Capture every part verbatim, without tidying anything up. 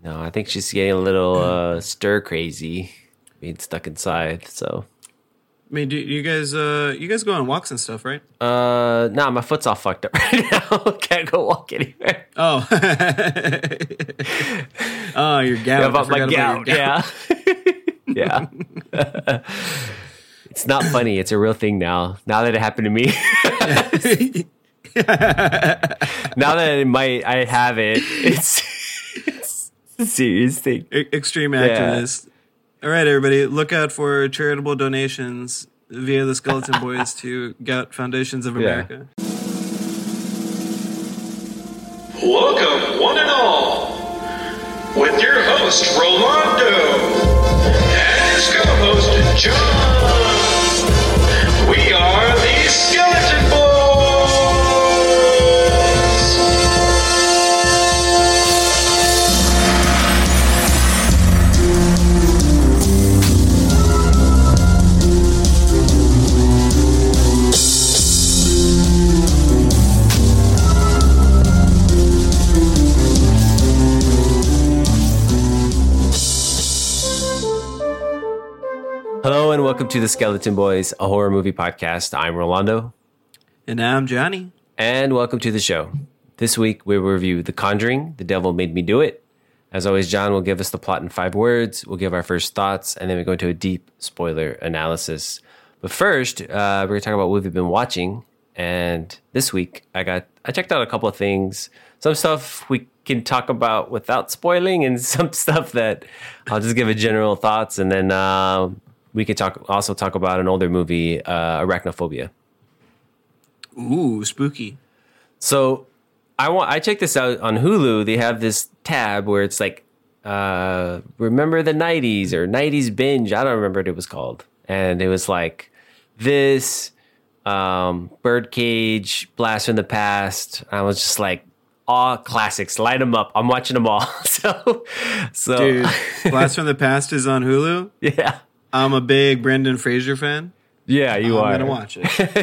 No, I think she's getting a little uh, stir crazy, being stuck inside. So, I mean, do you guys, uh, you guys go on walks and stuff, right? uh, nah, my foot's all fucked up right now. Can't go walk anywhere. Oh, oh, your gout. Yeah, about I my forgot gout. about your Yeah, yeah. It's not funny. It's a real thing now. Now that it happened to me. Now that it might, I have it. It's, it's a serious thing. E- Extreme activist. All right, everybody, look out for charitable donations via the Skeleton Boys to Gout Foundations of America. Welcome, one and all, with your host, Rolando, and his co-host, John. We are the Skeleton Boys. Hello and welcome to the Skeleton Boys, a horror movie podcast. I'm Rolando. And I'm Johnny. And welcome to the show. This week we will review The Conjuring, The Devil Made Me Do It. As always, John will give us the plot in five words. We'll give our first thoughts, and then we go into a deep spoiler analysis. But first, uh, we're going to talk about what we've been watching. And this week, I got I checked out a couple of things. Some stuff we can talk about without spoiling, and some stuff that I'll just give a general thoughts, and then uh, we could talk also talk about an older movie, uh, Arachnophobia. Ooh, spooky. So I want I checked this out on Hulu. They have this tab where it's like uh, remember the nineties or nineties binge. I don't remember what it was called, and it was like this um, Birdcage, Blast from the Past. I was just like, all classics, light them up. I'm watching them all. so, so Dude, Blast from the Past is on Hulu. yeah, I'm a big Brendan Fraser fan. yeah, you I'm are. gonna watch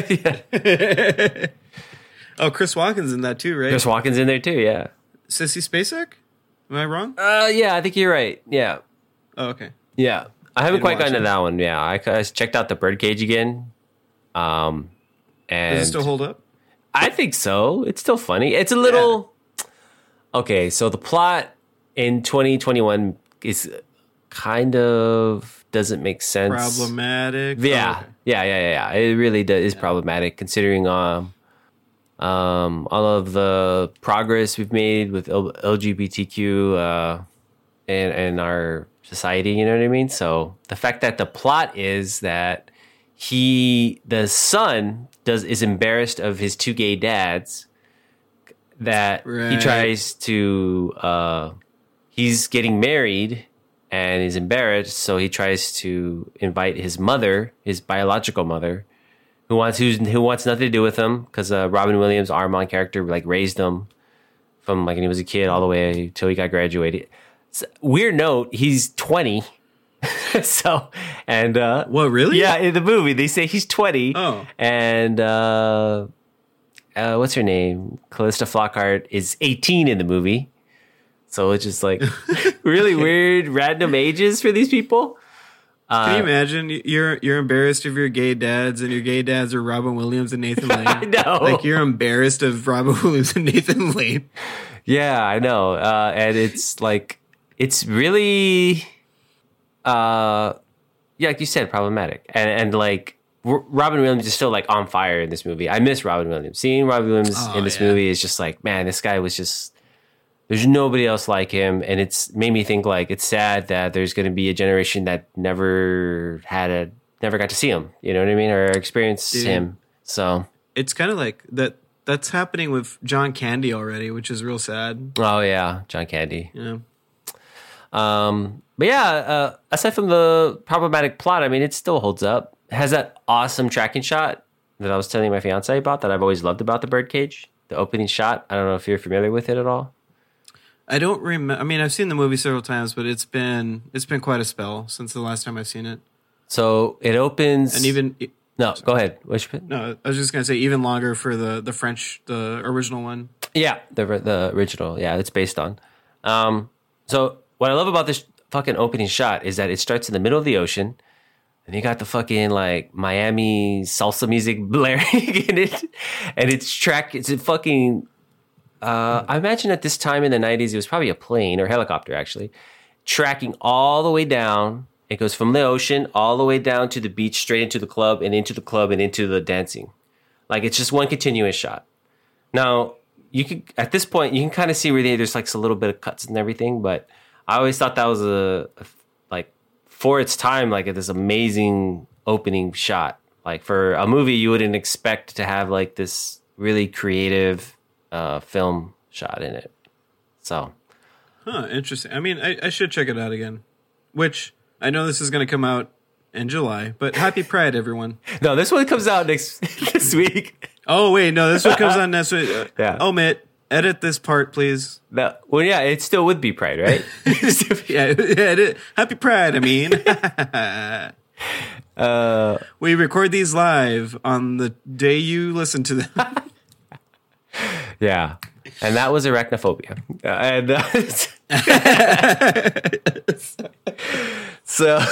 it. Oh, Chris Walken's in that too, right? Chris Walken's in there too. Yeah. Sissy Spacek? Am I wrong? Uh, yeah, I think you're right. Yeah, Oh, okay. yeah. I haven't Didn't quite watch gotten to it. that one. Yeah, I, I checked out the Birdcage again. Um, and Does it still hold up? I think so. It's still funny. It's a little okay. So the plot in twenty twenty-one is kind of doesn't make sense. Problematic. Yeah, Oh, okay. yeah, yeah, yeah, yeah. It really does, is problematic considering um, um, all of the progress we've made with L- LGBTQ uh, in in our society. You know what I mean? So the fact that the plot is that he, the son, does is embarrassed of his two gay dads. That he Right. tries to, uh, he's getting married and is embarrassed, so he tries to invite his mother, his biological mother, who wants who's, who wants nothing to do with him because uh, Robin Williams, Armand character, like raised him from like when he was a kid all the way till he got graduated. So, weird note, he's twenty. so and uh, What, really? yeah, in the movie they say he's twenty. Oh. and uh, uh, what's her name? Callista Flockhart is eighteen in the movie. So it's just like really weird, random ages for these people. Can Uh, you imagine? You're you're embarrassed of your gay dads, and your gay dads are Robin Williams and Nathan Lane. I know. Like you're embarrassed of Robin Williams and Nathan Lane. Yeah, I know. Uh, and it's like, it's really, uh, yeah, like you said, problematic. And, and like, R- Robin Williams is still like on fire in this movie. I miss Robin Williams. Seeing Robin Williams Oh, in this yeah. movie is just like, man, this guy was just, there's nobody else like him. And it's made me think like, it's sad that there's going to be a generation that never had a, never got to see him. You know what I mean? Or experience Dude. him. So, It's kind of like that. That's happening with John Candy already, which is real sad. oh yeah, John Candy. You know? Um, but yeah, uh, aside from the problematic plot, I mean, it still holds up. It has that awesome tracking shot that I was telling my fiance about that I've always loved about the Birdcage. The opening shot. I don't know if you're familiar with it at all. I don't remember. I mean, I've seen the movie several times, but it's been it's been quite a spell since the last time I've seen it. So it opens, And even no, go ahead. Which bit? no, I was just gonna say even longer for the the French, the original one. Yeah, the the original. Yeah, it's based on. Um, so what I love about this fucking opening shot is that it starts in the middle of the ocean, and you got the fucking like Miami salsa music blaring in it, and it's track. It's a fucking. Uh, I imagine at this time in the nineties, it was probably a plane or helicopter actually, tracking all the way down. It goes from the ocean all the way down to the beach, straight into the club, and into the club, and into the dancing. Like it's just one continuous shot. Now you can at this point you can kind of see where they, there's like a little bit of cuts and everything, but I always thought that was a, a like for its time like this amazing opening shot. Like for a movie, you wouldn't expect to have like this really creative uh, film shot in it. So, huh? Interesting. I mean, I, I should check it out again. Which I know this is going to come out in July, but happy Pride, everyone. No, this one comes out next this week. Oh wait, no, this one comes out next week. Uh, yeah. Omit, edit this part, please. No, well, yeah, it still would be Pride, right? yeah, edit. Happy Pride. I mean, uh, we record these live on the day you listen to them. Yeah, and that was arachnophobia, uh, and uh, so.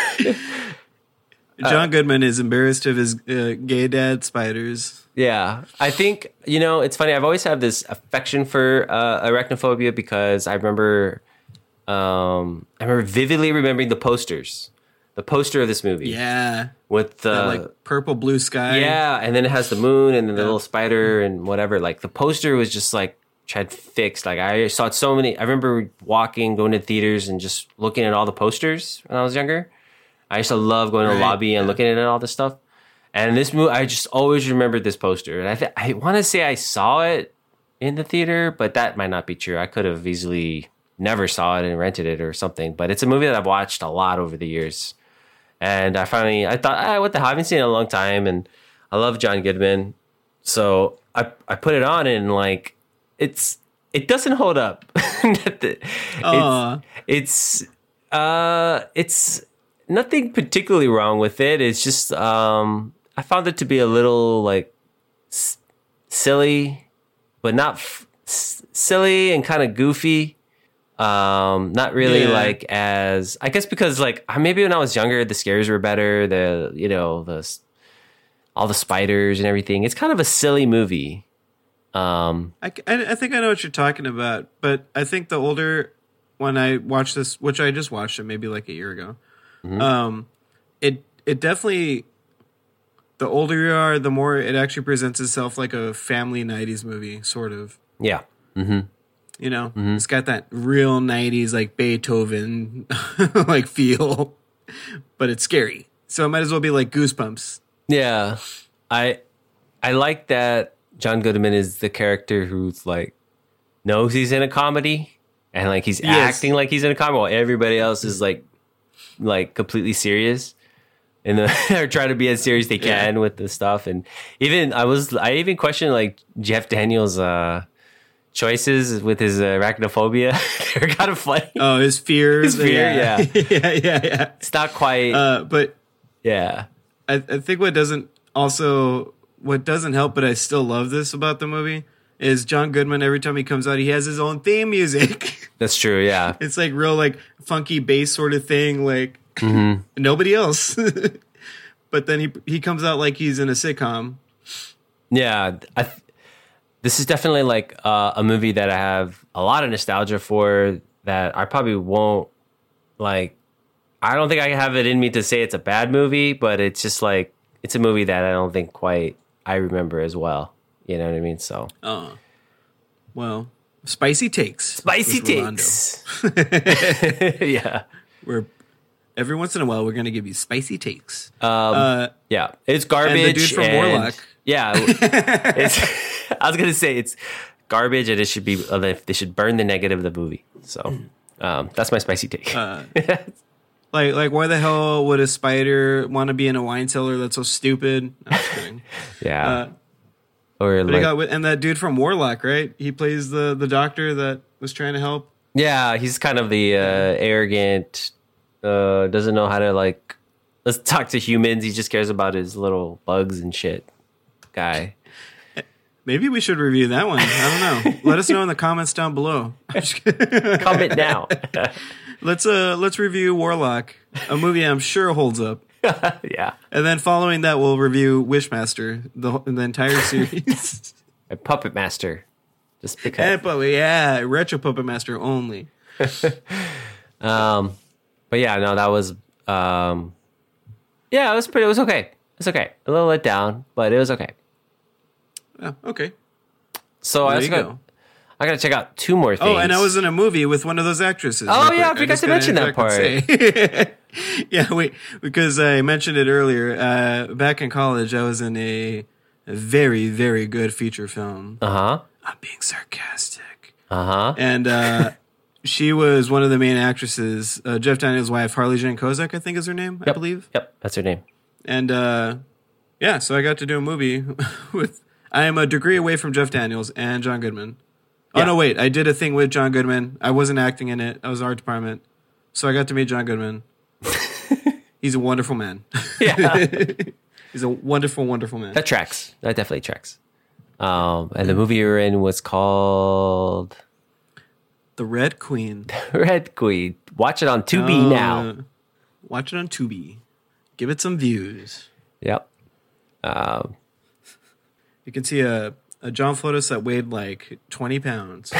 John Goodman is embarrassed of his uh, gay dad spiders. Yeah, I think, you know, it's funny. I've always had this affection for uh, arachnophobia because I remember, um, I remember vividly remembering the posters, the poster of this movie. Yeah, with the that, like purple blue sky. Yeah, and then it has the moon and then the yeah. little spider and whatever. Like the poster was just like transfixed. Like I saw it so many. I remember walking, going to theaters, and just looking at all the posters when I was younger. I used to love going to the right. lobby and yeah. looking at all this stuff. And this movie, I just always remembered this poster. And I th- I want to say I saw it in the theater, but that might not be true. I could have easily never saw it and rented it or something. But it's a movie that I've watched a lot over the years. And I finally, I thought, ah, what the hell? I haven't seen it in a long time. And I love John Goodman. So I I put it on and like, it's, it doesn't hold up. it's, it's, uh, it's, nothing particularly wrong with it. It's just um, I found it to be a little like s- silly, but not f- s- silly and kind of goofy. Um, not really yeah. like as I guess because like maybe when I was younger, the scares were better. The you know the all the spiders and everything. It's kind of a silly movie. Um, I, I think I know what you're talking about, but I think the older when I watched this, which I just watched it maybe like a year ago. Mm-hmm. Um, it it definitely, the older you are, the more it actually presents itself like a family nineties movie, sort of. Yeah. Mm-hmm. You know, mm-hmm. It's got that real nineties like Beethoven like feel, but it's scary. So it might as well be like Goosebumps. Yeah, I I like that John Goodman is the character who's like knows he's in a comedy and like he's yes. acting like he's in a comedy while everybody else is like. like completely serious and they're trying to be as serious as they can yeah. with the stuff. And even I was, I even questioned like Jeff Daniels' uh, choices with his uh, arachnophobia. They're kind of funny. Oh, his fears. His fear. Yeah. Yeah. yeah. Yeah. Yeah. It's not quite, uh, but yeah. I, I think what doesn't also, what doesn't help, but I still love this about the movie is John Goodman. Every time he comes out, he has his own theme music. That's true. Yeah. It's like real, like funky bass sort of thing. Like mm-hmm. nobody else, but then he, he comes out like he's in a sitcom. Yeah. I th- this is definitely like uh, a movie that I have a lot of nostalgia for that I probably won't like. I don't think I have it in me to say it's a bad movie, but it's just like, it's a movie that I don't think quite I remember as well. You know what I mean? So, oh, well, spicy takes, spicy takes. Yeah, we're every once in a while we're gonna give you spicy takes. Um, uh, yeah, it's garbage. And the dude from and, Warlock. Yeah, it's. I was gonna say it's garbage, and it should be. Uh, they should burn the negative of the movie. So, um, that's my spicy take. Uh, like, like, why the hell would a spider want to be in a wine cellar? That's so stupid. I'm just kidding. Yeah. Uh, Or but like, got, and that dude from Warlock, right? He plays the, the doctor that was trying to help. Yeah, he's kind of the uh, arrogant, uh, doesn't know how to like, let's talk to humans. He just cares about his little bugs and shit guy. Maybe we should review that one. I don't know. Let us know in the comments down below. Comment now. Let's uh let's review Warlock, a movie I'm sure holds up. Yeah. And then following that, we'll review Wishmaster, the the entire series. A Puppet Master. Just because. And, but yeah, Retro Puppet Master only. um, but yeah, no, that was um, yeah, it was pretty. It was okay. It's okay. A little let down, but it was okay. Oh, okay. So There I you got, go. I got to check out two more things. Oh, and I was in a movie with one of those actresses. Oh, real yeah, I quick. forgot just to gotta mention that interject and say- yeah, wait, because I mentioned it earlier. Uh, back in college, I was in a, a very, very good feature film. Uh huh. I'm being sarcastic. Uh huh. And uh, she was one of the main actresses. Uh, Jeff Daniels' wife, Harley Jane Kozak, I think is her name, I Yep. believe. Yep, that's her name. And uh, yeah, so I got to do a movie with. I am a degree away from Jeff Daniels and John Goodman. Oh, Yeah. no, wait. I did a thing with John Goodman. I wasn't acting in it. I was art department. So I got to meet John Goodman. He's a wonderful man. Yeah, He's a wonderful, wonderful man. that tracks. That definitely tracks. Um, and the movie you were in was called The Red Queen. Red Queen. Watch it on Tubi Oh, now. uh, watch it on Tubi. Give it some views. Yep. Um, You can see a, a John Flotus that weighed like twenty pounds.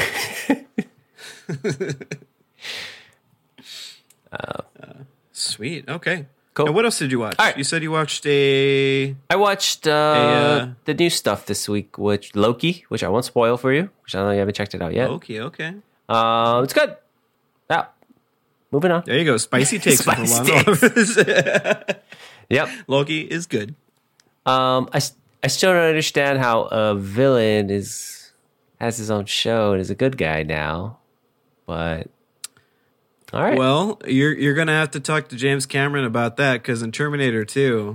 uh, sweet. Okay. Cool. And what else did you watch? All right. You said you watched a. I watched uh, uh, the new stuff this week, which Loki, which I won't spoil for you, which I don't know you haven't checked it out yet. Okay, okay. Uh, it's good. Yeah. Moving on. There you go. Spicy takes. from Spicy Rolando. Yep. Loki is good. Um, I, s- I still don't understand how a villain is has his own show and is a good guy now, but all right. Well, you're you're gonna have to talk to James Cameron about that because in Terminator two,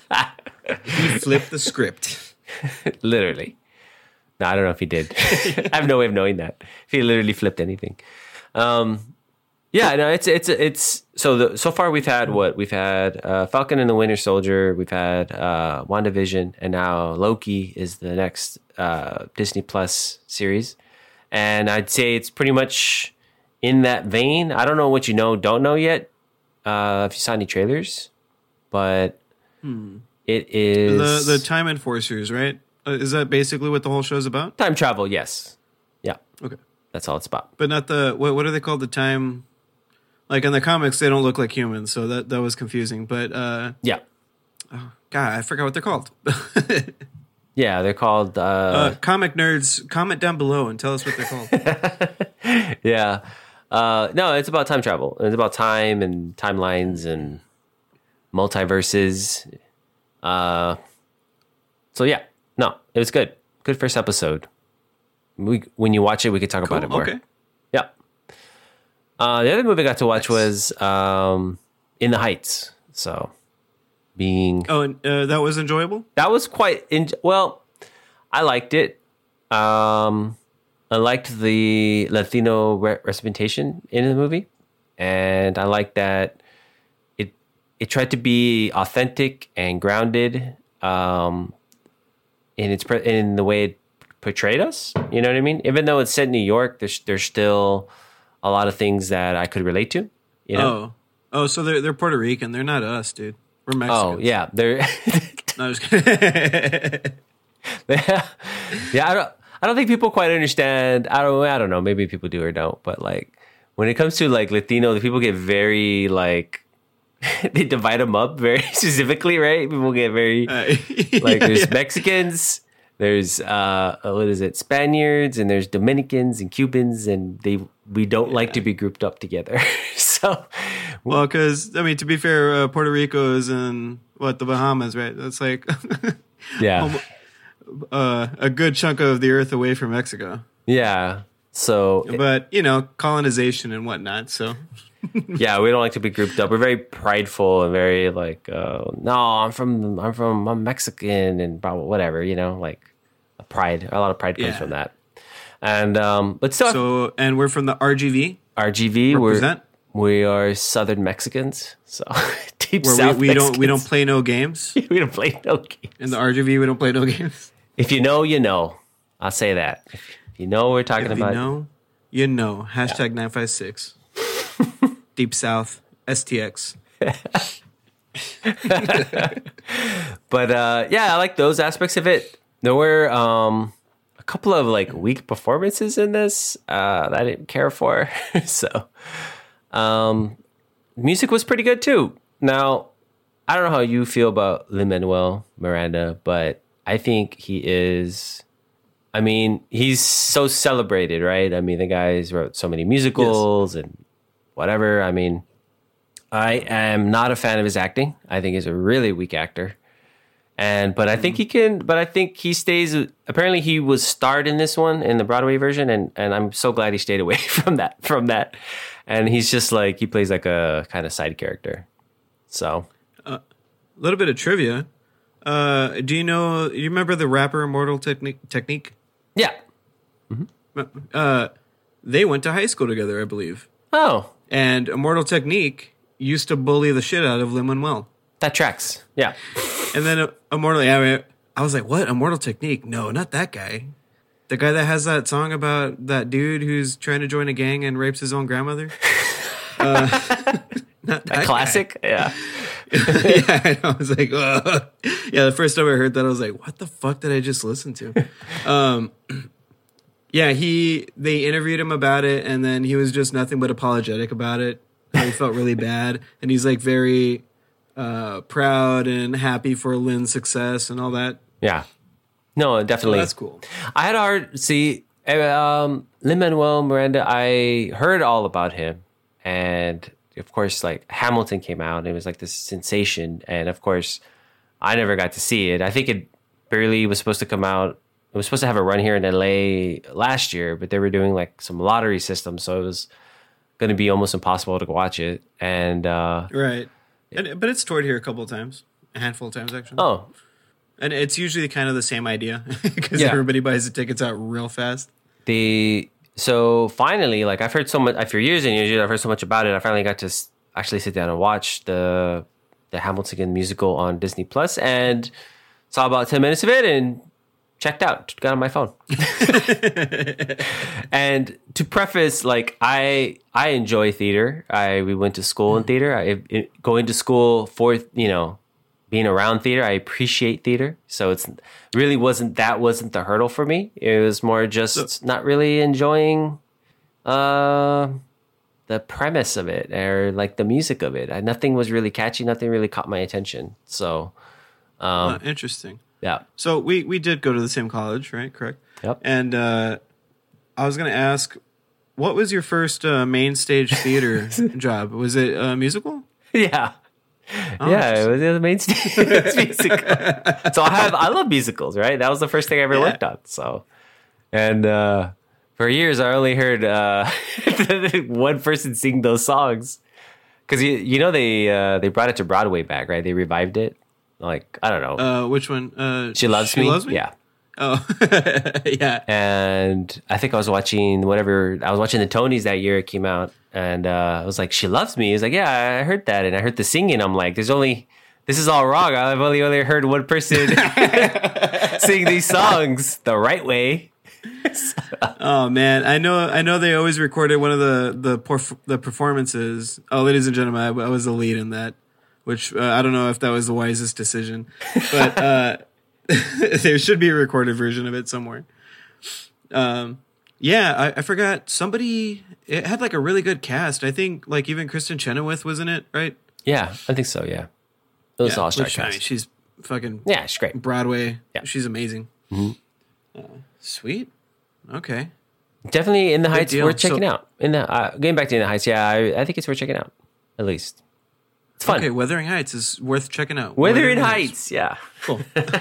he flipped the script. Literally. No, I don't know if he did. I have no way of knowing that. If he literally flipped anything. Um, yeah, no, it's it's it's so the, so far we've had what we've had uh, Falcon and the Winter Soldier, we've had uh, WandaVision, and now Loki is the next uh, Disney Plus series, and I'd say it's pretty much in that vein. I don't know what you know, don't know yet. Uh, if you saw any trailers, but it is The the Time Enforcers, right? Uh, is that basically what the whole show's about? time travel. Yes, yeah, Okay, that's all it's about. but not the what? What are they called? The time. Like in the comics, they don't look like humans, so that, that was confusing. But uh, Yeah. God, I forgot what they're called. Yeah, they're called. Uh, uh, comic nerds, comment down below and tell us what they're called. yeah. Uh, no, it's about time travel. It's about time and timelines and multiverses. Uh, so, yeah. No, it was good. Good first episode. We, when you watch it, we could talk about it Cool, more. okay. Yeah. Uh, the other movie I got to watch Nice. was um, In the Heights. So, being. Oh, and uh, that was enjoyable? That was quite in, well, I liked it. Um, I liked the Latino re- representation in the movie, and I liked that it it tried to be authentic and grounded um, in its pre- in the way it portrayed us. You know what I mean? Even though it's set in New York, there's there's still a lot of things that I could relate to. You know? Oh. Oh, so they're they're Puerto Rican. They're not us, dude. We're Oh, Mexican. yeah, they're. No, I was kidding. yeah, I don't. I don't think people quite understand. I don't. I don't know. Maybe people do or don't. But like, when it comes to like Latino, the people get very like they divide them up very specifically, right? People get very Uh, like there's yeah. Mexicans, there's uh what is it, Spaniards, and there's Dominicans and Cubans, and they we don't like to be grouped up together. So Well, because I mean, to be fair, uh, Puerto Rico is in what the Bahamas, right? That's like yeah, uh, a good chunk of the earth away from Mexico. yeah. So But you know, colonization and whatnot. So yeah, we don't like to be grouped up. We're very prideful and very like, uh, no, I'm from, I'm from, I'm Mexican and blah, blah, whatever, you know, like a pride. A lot of pride comes Yeah. from that. And um, but still, so and we're from the R G V. R G V, we're Represent. we are Southern Mexicans, so deep Where South we, we don't we don't Mexicans. play no games we don't play no games. in the R G V. We don't play no games. If you know, you know. I'll say that. If you know what we're talking If about. you know, you know. Hashtag nine five six. Deep South. S T X. But uh, yeah, I like those aspects of it. There were um, a couple of like weak performances in this uh, that I didn't care for. So um, music was pretty good too. Now, I don't know how you feel about Lin-Manuel Miranda, but I think he is... I mean, he's so celebrated, right? I mean, the guy's wrote so many musicals yes. and whatever. I mean, I am not a fan of his acting. I think he's a really weak actor. And but I think he can. But I think he stays. Apparently, he was starred in this one in the Broadway version, and and I'm so glad he stayed away from that. From that, and he's just like he plays like a kind of side character. So, a uh, little bit of trivia. Uh, do you know? You remember the rapper Immortal Technique? Technique? Yeah. Mm-hmm. Uh, they went to high school together, I believe. Oh. And Immortal Technique used to bully the shit out of Lin-Manuel. That tracks. Yeah. And then uh, Immortal, I, mean, I was like, what? Immortal Technique? No, not that guy. The guy that has that song about that dude who's trying to join a gang and rapes his own grandmother. uh, not that a classic? Guy. Yeah. Yeah, I was like, ugh. Yeah, the first time I heard that, I was like, what the fuck did I just listen to? Um, yeah, he, they interviewed him about it, and then he was just nothing but apologetic about it. He felt really bad, and he's like very uh, proud and happy for Lynn's success and all that. Yeah. No, definitely. So that's cool. I had a hard, see, um, Lin-Manuel Miranda, I heard all about him, and of course, like Hamilton came out and it was like this sensation. And of course, I never got to see it. I think it barely was supposed to come out. It was supposed to have a run here in L A last year, but they were doing like some lottery system. So it was going to be almost impossible to watch it. And, uh, right. And, but it's toured here a couple of times, a handful of times actually. Oh. And it's usually kind of the same idea because yeah. everybody buys the tickets out real fast. The, So finally, like I've heard so much for years and years, I've heard so much about it. I finally got to s- actually sit down and watch the the Hamilton musical on Disney Plus, and saw about ten minutes of it and checked out. Got on my phone. And to preface, like I I enjoy theater. I we went to school in theater. I it, going to school for you know being around theater. I appreciate theater, so it's really wasn't that wasn't the hurdle for me. It was more just so, not really enjoying uh, the premise of it or like the music of it. I, nothing was really catchy. Nothing really caught my attention. So um, uh, interesting. Yeah. So we we did go to the same college, right? Correct. Yep. And uh, I was going to ask, what was your first uh, main stage theater job? Was it a musical? Yeah. Oh, yeah, it was the main stage musical. So I have I love musicals, right? That was the first thing I ever yeah. worked on. So, and uh, for years I only heard uh, one person sing those songs because you you know they uh, they brought it to Broadway back, right? They revived it. Like I don't know, uh, which one? Uh, she loves she me. Loves me? Yeah. Oh, yeah. And I think I was watching whatever I was watching the Tonys that year it came out. And uh, I was like, she loves me. He's like, yeah, I heard that. And I heard the singing. I'm like, there's only, this is all wrong. I've only, only heard one person sing these songs the right way. Oh man, I know, I know they always recorded one of the, the, perf- the performances. Oh, ladies and gentlemen, I, I was the lead in that, which uh, I don't know if that was the wisest decision, but uh, there should be a recorded version of it somewhere. Um, Yeah, I, I forgot. Somebody, it had like a really good cast. I think like even Kristen Chenoweth was in it, right? Yeah, I think so, yeah. It was yeah, all-star which, cast. I mean, she's fucking yeah, she's great. Broadway. Yeah. She's amazing. Mm-hmm. Uh, sweet. Okay. Definitely In the Good Heights, deal. worth checking So- out. In the uh, Getting back to In the Heights, yeah, I, I think it's worth checking out, at least. It's fun. Okay, Wuthering Heights is worth checking out. Wuthering Heights, yeah. Cool.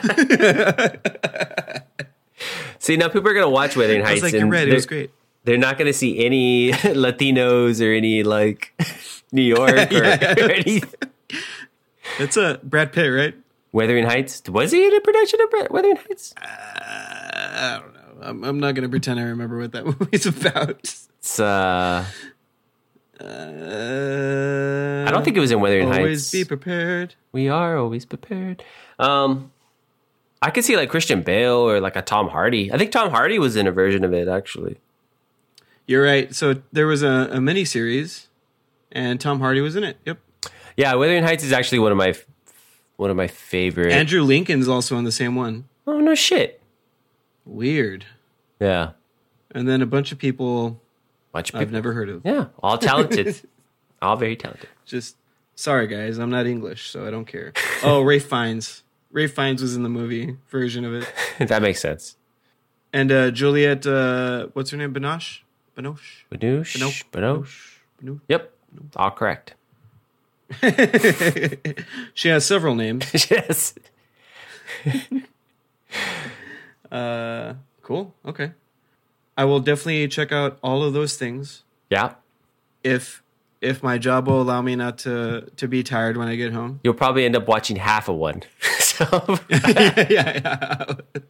See, now people are going to watch Wuthering I Heights. was like, you're and right. It they're- was great. They're not going to see any Latinos or any like New York or, Yeah. or any It's a Brad Pitt, right? Wuthering Heights. Was he in a production of Bra- Wuthering Heights? Uh, I don't know. I'm, I'm not going to pretend I remember what that movie's about. It's uh, Uh, I don't think it was in Wuthering always Heights. be prepared. We are always prepared. Um, I could see like Christian Bale or like a Tom Hardy. I think Tom Hardy was in a version of it, actually. You're right. So there was a, a mini series, and Tom Hardy was in it. Yep. Yeah, Wuthering Heights is actually one of my one of my favorite. Andrew Lincoln's also on the same one. Oh no shit. Weird. Yeah. And then a bunch of people Bunch of I've people. never heard of. Yeah, all talented. All very talented. Just sorry, guys. I'm not English, so I don't care. Oh, Ray Fiennes. Ray Fiennes was in the movie version of it. That makes sense. And uh, Juliette, uh, what's her name? Binoche? Binoche? Badoosh. Binoche? Badoosh. Binoche? Yep. All correct. She has several names. Yes. Uh, cool. Okay. I will definitely check out all of those things Yeah. if if my job will allow me not to to be tired when I get home. You'll probably end up watching half of one. So, yeah, yeah.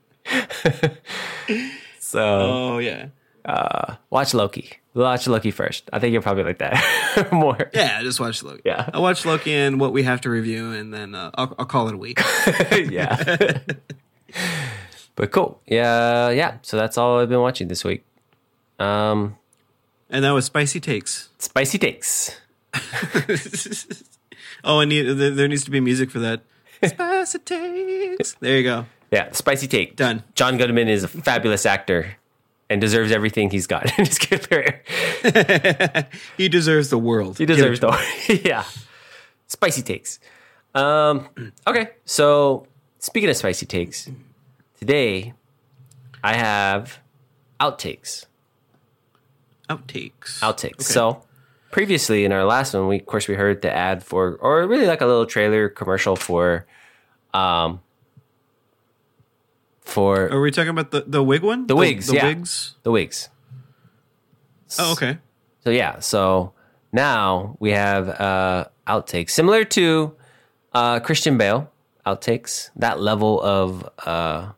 so Oh yeah. uh, watch Loki. Watch Loki first. I think you're probably like that more. Yeah, I just watched Loki. Yeah. I watched Loki and what we have to review, and then uh, I'll I'll call it a week. Yeah. But cool. Yeah, yeah. So that's all I've been watching this week. Um, And that was Spicy Takes. Spicy takes. Oh, I need there there needs to be music for that. Spicy Takes. There you go. Yeah, spicy take. Done. John Goodman is a fabulous actor and deserves everything he's got in his career. He deserves the world. He Give deserves it to him. the yeah. Spicy takes. Um, okay, so speaking of spicy takes, today I have outtakes. Outtakes. Outtakes. Okay. So previously in our last one, we of course we heard the ad for, or really like a little trailer commercial for, um, for Are we talking about the, the wig one? The wigs, The yeah. wigs? the wigs. Oh, okay. So yeah, so now we have uh, outtakes similar to uh, Christian Bale outtakes. That level of uh,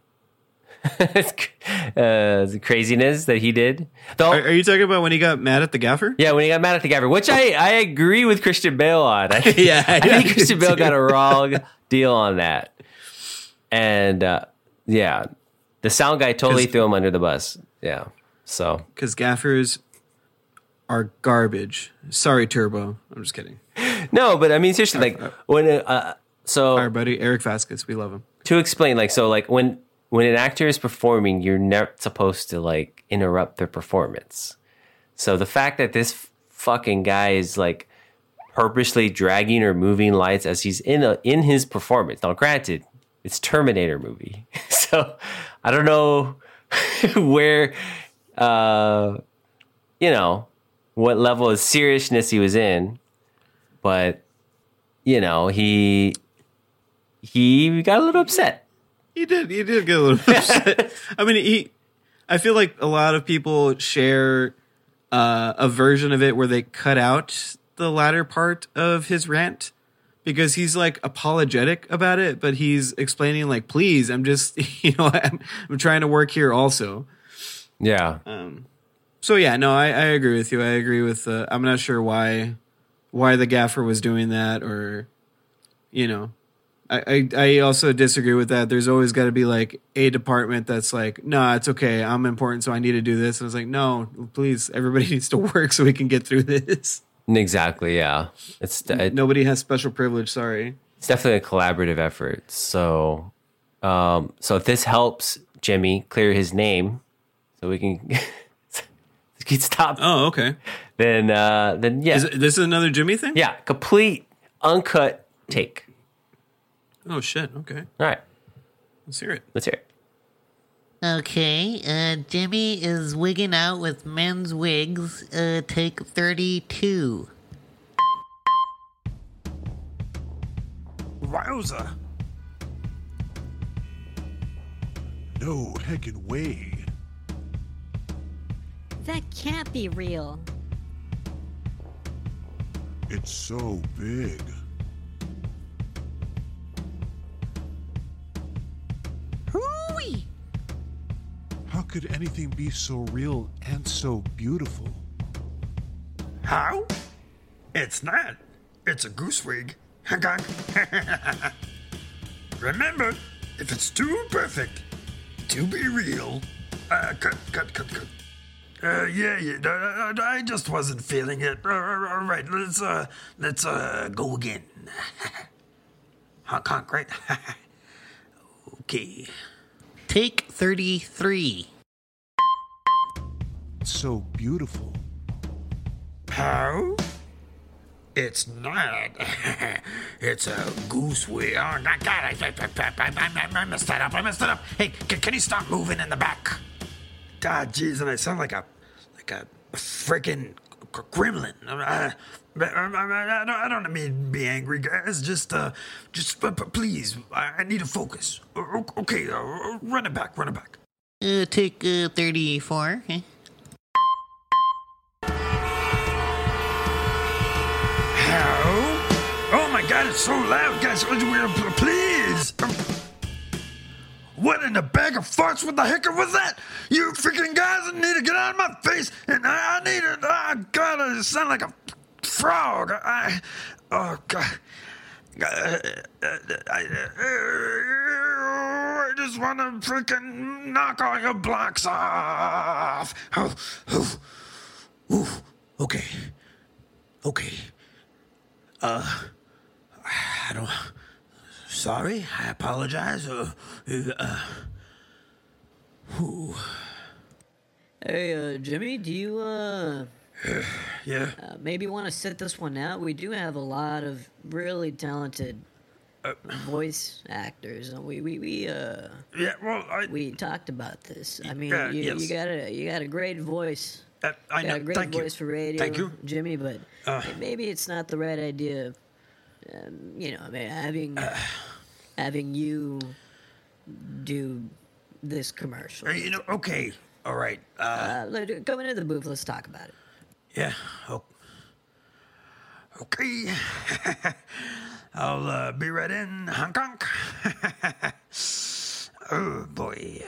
uh, the craziness that he did. Though, Are, are you talking about when he got mad at the gaffer? yeah, when he got mad at the gaffer, which I, I agree with Christian Bale on. I, Yeah, I yeah, think I Christian do Bale got too. a wrong deal on that. And uh, yeah, the sound guy totally 'Cause- threw him under the bus. Yeah, so Because gaffers are garbage. Sorry, Turbo. I'm just kidding. no, but I mean seriously, like when uh, so Our buddy Eric Vasquez, we love him. to explain, like, so like when when an actor is performing, you're not supposed to like interrupt their performance. So the fact that this f- fucking guy is like purposely dragging or moving lights as he's in a in his performance. Now, granted, it's Terminator movie, so I don't know where, uh, you know, what level of seriousness he was in, but you know, he he got a little upset. He did. He did get a little upset. I mean, he. I feel like a lot of people share uh, a version of it where they cut out the latter part of his rant because he's like apologetic about it, but he's explaining like, "Please, I'm just, you know, I'm, I'm trying to work here also." Yeah, So yeah, no, I, I agree with you. I agree with. Uh, I'm not sure why why the gaffer was doing that, or you know. I, I I also disagree with that. There's always got to be like a department that's like, nah, it's okay. I'm important, so I need to do this. And I was like, no, please, everybody needs to work so we can get through this. exactly. Yeah, it's it, Nobody has special privilege. Sorry. it's definitely a collaborative effort. So, um, so if this helps Jimmy clear his name, so we can he can stop, Oh, okay. then uh, then yeah, Is it, this is another Jimmy thing? yeah, complete uncut take. Oh shit. Okay. All right, Let's hear it. let's hear it. Okay, uh, Jimmy is wigging out with men's wigs. Uh, take thirty-two. Wowza. No heckin' way. That can't be real. It's so big. Hooey! How could anything be so real and so beautiful? How? It's not. It's a goose wig. Remember, if it's too perfect to be real, uh, cut, cut, cut, cut. Uh, yeah, yeah, uh, I just wasn't feeling it. Uh, all right, let's uh, let's uh, go again. Honk, honk, right? Okay. Take thirty-three. So beautiful. How? It's not. It's a goose wheel. Oh, God, I, I, I, I, I messed that up. I messed it up. Hey, can, can you stop moving in the back? God, jeez, and I sound like a like a freaking gremlin. Uh, I, I, I don't mean be angry, guys. Just, uh, just uh, please, I, I need to focus. Okay, uh, run it back, run it back. Uh, take uh, thirty-four. Okay. How? Oh my God, it's so loud, guys. Please. What in the bag of farts? What the heck was that? You freaking guys need to get out of my face. And I, I need to, oh God, I sound like a frog. I, oh God. I, I, I just want to freaking knock all your blocks off. Oh, oh, oh, okay. Okay. Uh, I don't... Sorry, I apologize. Uh, uh, whew. Hey, uh, Jimmy, do you, uh... Yeah? uh maybe want to sit this one out? We do have a lot of really talented uh, voice actors. And we, we, we, uh... Yeah, well, I... We talked about this. I mean, Yeah, you, yes. you got a, you got a great voice. Uh, I You know. got a great Thank voice you. for radio, Thank you. Jimmy, but Uh. maybe it's not the right idea. Um, you know, I mean, having having you do this commercial. Uh, you know, okay. All right. Uh, Uh, let- come into the booth. Let's talk about it. yeah. Oh. Okay. I'll uh, be right in. Honk, honk. Oh, boy.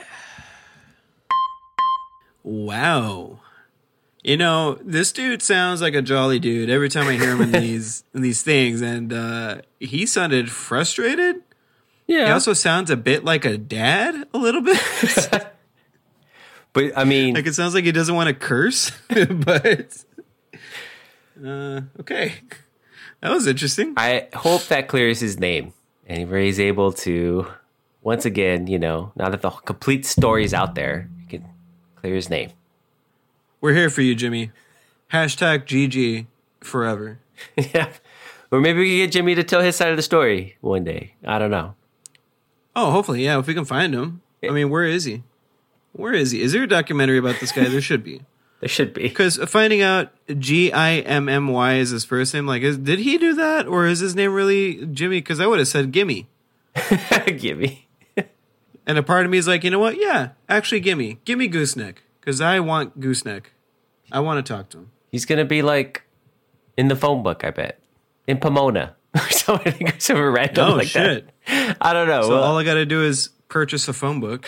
Wow. You know, this dude sounds like a jolly dude every time I hear him in these in these things, and uh, he sounded frustrated. Yeah. He also sounds a bit like a dad, a little bit. But I mean, Like it sounds like he doesn't want to curse, but uh, okay, that was interesting. I hope that clears his name and where he's able to, once again, you know, now that the complete story's out there, he can clear his name. We're here for you, Jimmy. Hashtag G G forever. Yeah. Or maybe we can get Jimmy to tell his side of the story one day. I don't know. Oh, hopefully, yeah. If we can find him. I mean, where is he? Where is he? Is there a documentary about this guy? There should be. There should be. Because finding out G I M M Y is his first name, like, is, did he do that? Or is his name really Jimmy? Because I would have said Gimme. Gimme. And a part of me is like, you know what? Yeah, actually, Gimme. Gimme Gooseneck. Because I want Gooseneck. I want to talk to him. He's going to be like in the phone book, I bet. In Pomona. Or something, something random Oh, like shit. that. I don't know. So Well, all I got to do is purchase a phone book.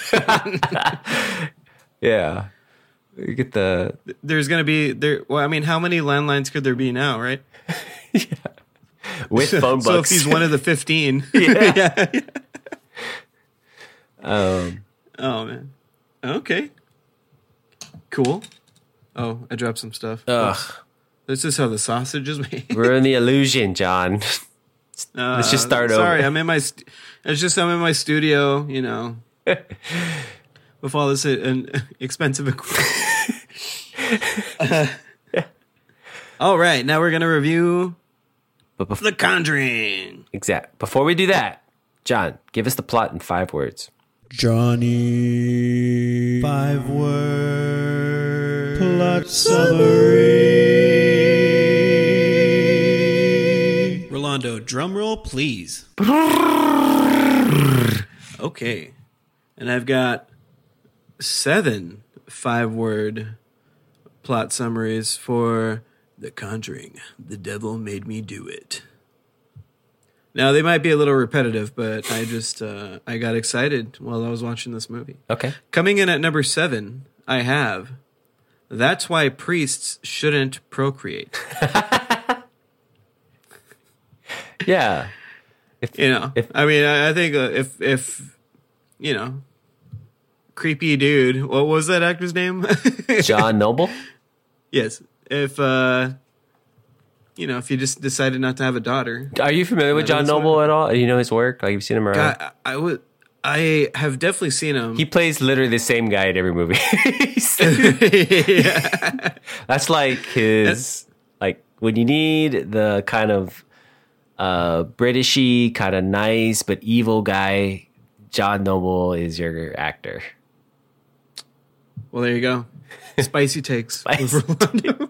yeah. You get the... There's going to be... there. Well, I mean, how many landlines could there be now, right? With phone books. So if he's one of the fifteen. Yeah. yeah, yeah. Um, Oh, man. Okay. Cool. Oh, I dropped some stuff. ugh. This is how the sausage is made. Ruin the illusion, John. Let's just start Uh, Sorry, over. I'm in my. St- it's just I'm in my studio, you know, with all this uh, an expensive equipment. uh, all right, now we're gonna review But bef- The Conjuring. exact. Before we do that, John, give us the plot in five words. Johnny. Five word plot summary. Rolando, drum roll, please. Okay, and I've got seven five-word plot summaries for The Conjuring. The Devil Made Me Do It. Now, they might be a little repetitive, but I just, uh, I got excited while I was watching this movie. Okay. Coming in at number seven, I have That's Why Priests Shouldn't Procreate. Yeah. If, You know, if, I mean, I, I think uh, if if you know, creepy dude. What was that actor's name? John Noble? Yes. If uh, you know, if you just decided not to have a daughter. Are you familiar with John Noble at all? Do you know his work? Like, you've seen him around? God, I, I would. I have definitely seen him. He plays literally the same guy in every movie. Yeah. That's like his, like when you need the kind of uh, Britishy, kind of nice but evil guy, John Noble is your actor. Well, there you go. Spicy takes. Spicy with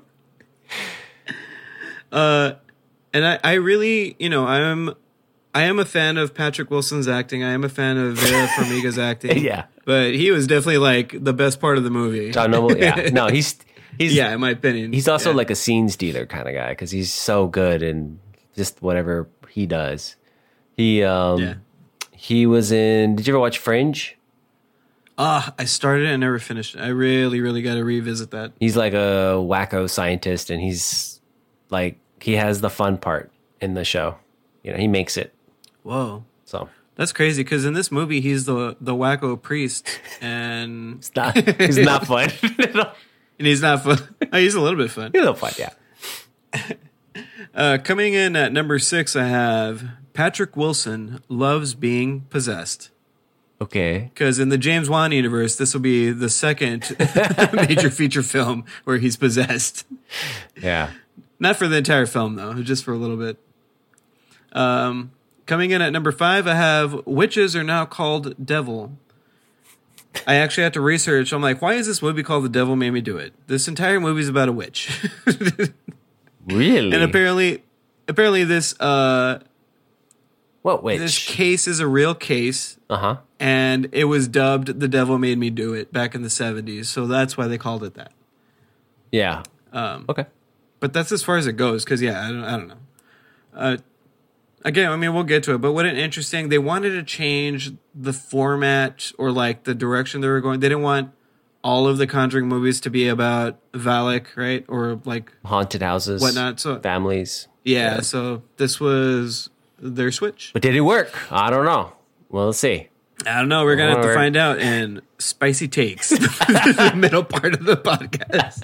uh, and I, I really, you know, I am, I am a fan of Patrick Wilson's acting. I am a fan of Vera Farmiga's acting. Yeah. But he was definitely like the best part of the movie. John Noble, yeah. No, he's he's yeah, in my opinion. he's also yeah. like a scene stealer kind of guy because he's so good in just whatever he does. He um Yeah. he was in. Did you ever watch Fringe? Ah, I started it and never finished it. I really, really got to revisit that. He's like a wacko scientist, and he's like he has the fun part in the show. You know, he makes it. Whoa. So That's crazy because in this movie he's the the wacko priest and it's not it's not fun. and he's not fun. Oh, he's a little bit fun. He's a little fun, yeah. Uh, coming in at number six, I have Patrick Wilson loves being possessed. Okay. Because in the James Wan universe, this will be the second major feature film where he's possessed. Yeah. Not for the entire film, though, just for a little bit. Um, coming in at number five, I have Witches Are Now Called Devil. I actually had to research. I'm like, why is this movie called The Devil Made Me Do It? This entire movie is about a witch. Really? And apparently, apparently this uh, what witch? this case is a real case. Uh huh. And it was dubbed "The Devil Made Me Do It" back in the seventies, so that's why they called it that. Yeah. Um, okay. But that's as far as it goes, because yeah, I don't, I don't know. Uh, again, I mean, we'll get to it. But what an interesting! They wanted to change the format or like the direction they were going. They didn't want all of the Conjuring movies to be about Valak, right, or like haunted houses, whatnot. So families. Yeah, Yeah. So this was their switch. But did it work? I don't know. Well, let's see. I don't know. We're gonna have to Or- find out in Spicy Takes, the middle part of the podcast.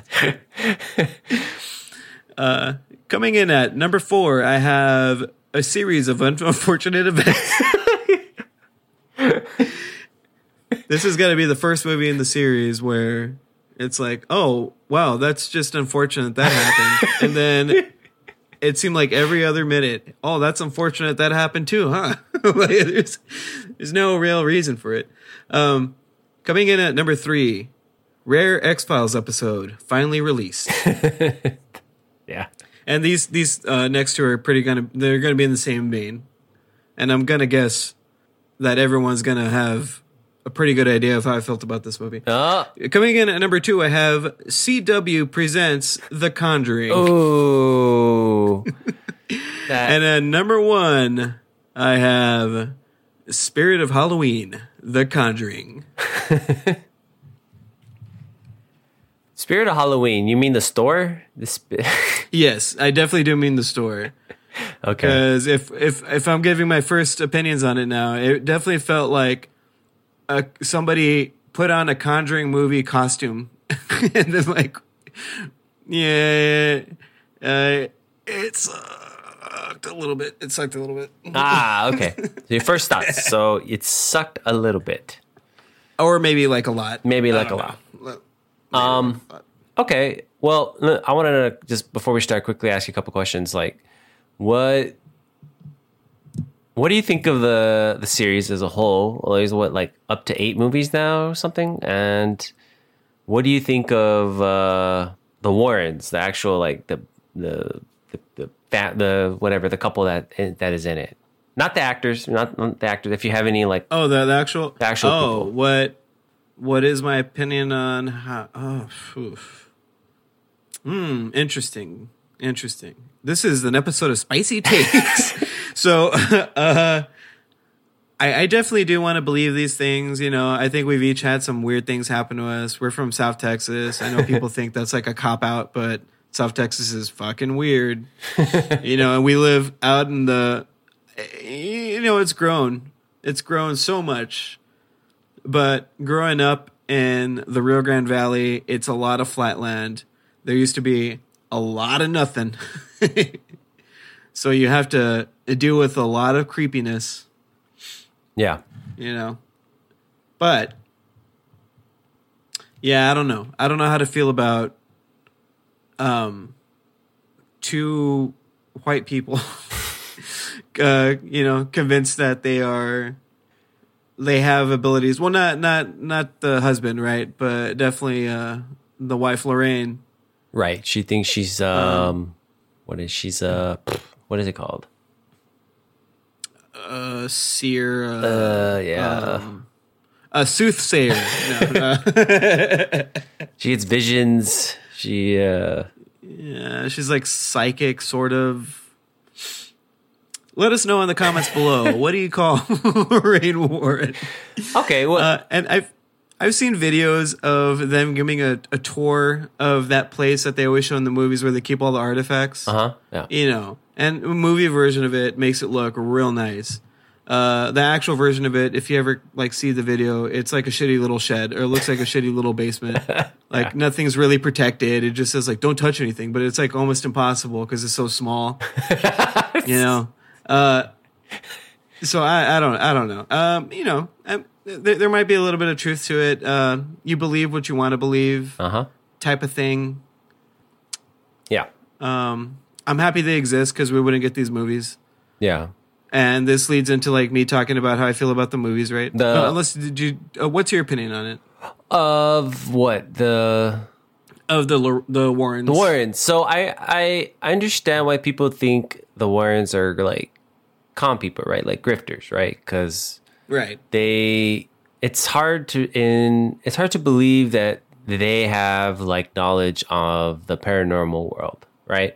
Uh, coming in at number four, I have a series of un- unfortunate events. This is gonna be the first movie in the series where it's like, oh wow, that's just unfortunate that happened, and then it seemed like every other minute, oh, that's unfortunate that happened too, huh? Like, there's, there's no real reason for it. Um, coming in at number three, rare X-Files episode finally released. Yeah. And these these uh, next two are pretty gonna they're gonna be in the same vein, and I'm gonna guess that everyone's gonna have a pretty good idea of how I felt about this movie. Uh, Coming in at number two, I have C W presents The Conjuring. oh. That- And at number one, I have Spirit of Halloween, The Conjuring. Spirit of Halloween. You mean the store? The sp- Yes, I definitely do mean the store. okay. Because if, if, if I'm giving my first opinions on it now, it definitely felt like a, somebody put on a Conjuring movie costume. And then like, yeah, uh, it's uh, a little bit. It sucked a little bit. Ah, okay. So your first thoughts. So it sucked a little bit. Or maybe like a lot. Maybe I like a don't lot. know. Um, okay. Well, look, I wanted to just before we start quickly ask you a couple questions. Like, what what do you think of the the series as a whole? Well, there's what like up to eight movies now or something. And what do you think of uh, the Warrens? The actual like the the the the, fa- the whatever the couple that that is in it. Not the actors, not, not the actors. If you have any like Oh, the, the actual, The actual Oh, people. what? What is my opinion on how? Oh, oof. Hmm. Interesting. Interesting. This is an episode of Spicy Takes. So, uh, I, I definitely do want to believe these things. You know, I think we've each had some weird things happen to us. We're from South Texas. I know people think that's like a cop out, but South Texas is fucking weird. You know, and we live out in the you know, it's grown. It's grown so much. But growing up in the Rio Grande Valley, it's a lot of flat land. There used to be a lot of nothing. So you have to deal with a lot of creepiness. Yeah. You know. But, yeah, I don't know. I don't know how to feel about um, two white people, uh, you know, convinced that they are, they have abilities. Well, not not not the husband, right? But definitely uh, the wife, Lorraine. Right. She thinks she's, um, um what is, she's, uh, what is it called? Uh, seer. Uh, uh yeah. Um, a soothsayer. No, uh, she gets visions. She, uh, yeah, she's like psychic, sort of. Let us know in the comments below. What do you call Lorraine Warren? Okay, well, uh, and I've I've seen videos of them giving a, a tour of that place that they always show in the movies where they keep all the artifacts. Uh huh. Yeah. You know, and a movie version of it makes it look real nice. Uh, the actual version of it, if you ever like see the video, it's like a shitty little shed, or it looks like a shitty little basement. Like yeah. Nothing's really protected. It just says like don't touch anything, but it's like almost impossible because it's so small. You know. Uh, so I, I don't I don't know. Um, you know, I, there, there might be a little bit of truth to it. Uh, you believe what you want to believe, uh huh, type of thing. Yeah. Um, I'm happy they exist because we wouldn't get these movies. Yeah. And this leads into like me talking about how I feel about the movies, right? The, uh, unless did you? Uh, what's your opinion on it? Of what the of the the Warrens? The Warrens. So I I I understand why people think the Warrens are like con people, right? Like grifters, right? Because right they it's hard to in it's hard to believe that they have like knowledge of the paranormal world, right?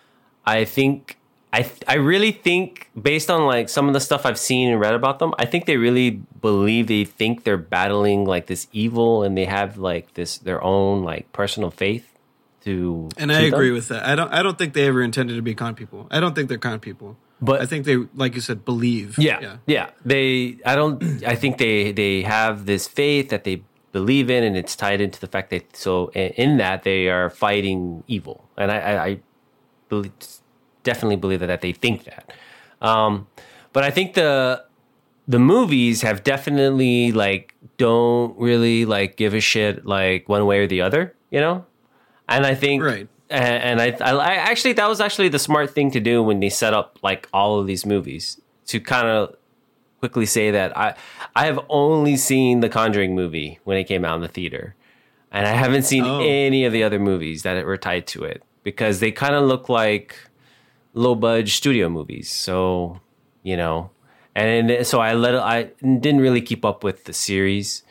I think. I th- I really think, based on like some of the stuff I've seen and read about them, I think they really believe they think they're battling like this evil, and they have like this their own like personal faith to. And I agree them. with that. I don't. I don't think they ever intended to be con people. I don't think they're con people. But I think they, like you said, believe. Yeah, yeah. yeah. They. I don't. I think they they have this faith that they believe in, and it's tied into the fact that so in that they are fighting evil, and I I, I believe. Definitely believe that, that they think that. Um, but I think the the movies have definitely like don't really like give a shit like one way or the other, you know? And I think right. and, and I, I I actually that was actually the smart thing to do when they set up like all of these movies, to kind of quickly say that I I have only seen the Conjuring movie when it came out in the theater. And I haven't seen oh. any of the other movies that were tied to it, because they kind of look like low budget studio movies. So, you know, and so I let I didn't really keep up with the series.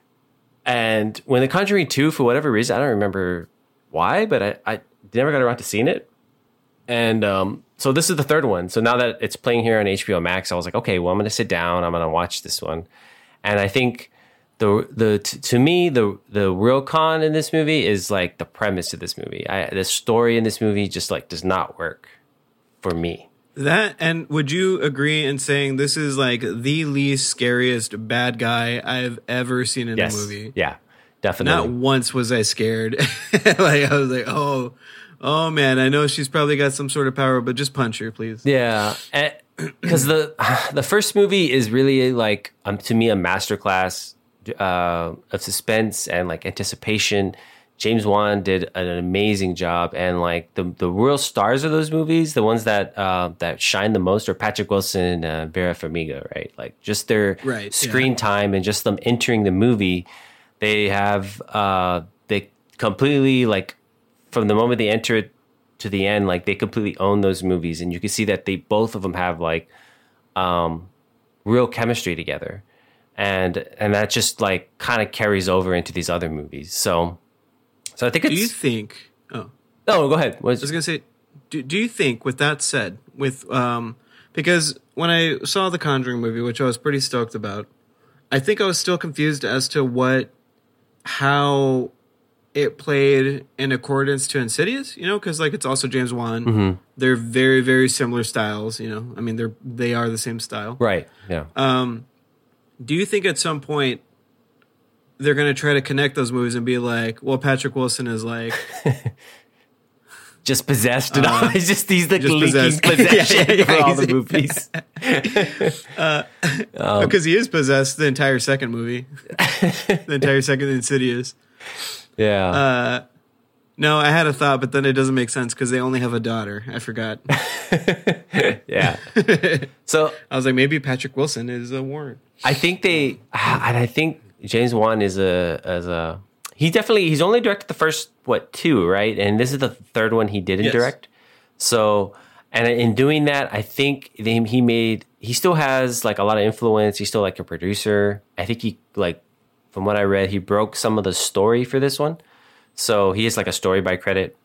And when The Conjuring two, for whatever reason, I don't remember why, but I, I never got around to seeing it. And um, so this is the third one. So now that it's playing here on H B O Max, I was like, okay, well, I'm going to sit down. I'm going to watch this one. And I think the the t- to me the the real con in this movie is like the premise of this movie. I, the story in this movie just like does not work for me. That, and would you agree in saying this is like the least scariest bad guy I've ever seen in yes. a movie? Yeah, definitely. Not once was I scared. Like I was like, oh, oh man, I know she's probably got some sort of power, but just punch her, please. Yeah, because the the first movie is really like um, to me a masterclass uh, of suspense and like anticipation. James Wan did an amazing job, and like the the real stars of those movies, the ones that uh, that shine the most, are Patrick Wilson and uh, Vera Farmiga, right? Like just their right, screen yeah. time and just them entering the movie, they have uh, they completely like from the moment they enter it to the end, like they completely own those movies, and you can see that they both of them have like um, real chemistry together, and and that just like kind of carries over into these other movies. So. So I think it's... Do you think... Oh. Oh, go ahead. I was going to say, do, do you think, with that said, with um, because when I saw the Conjuring movie, which I was pretty stoked about, I think I was still confused as to what, how it played in accordance to Insidious, you know, because like it's also James Wan. Mm-hmm. They're very, very similar styles, you know. I mean, they're they are the same style, Right. Yeah. Um, do you think at some point they're going to try to connect those movies and be like, well, Patrick Wilson is like just possessed and Uh, all. It's just these like just linking possessed. possession Yeah, yeah, for all the he's- movies. because he is possessed the entire second movie, the entire second Insidious. Yeah. Uh, no, I had a thought, but then it doesn't make sense because they only have a daughter. I forgot. yeah. So I was like, maybe Patrick Wilson is a Warren. I think they, and I think James Wan is a as a he definitely he's only directed the first what two right, and this is the third one he didn't Yes. direct. So, and in doing that, I think they, he made he still has like a lot of influence. He's still like a producer. I think he like from what I read, he broke some of the story for this one, so he has like a story by credit.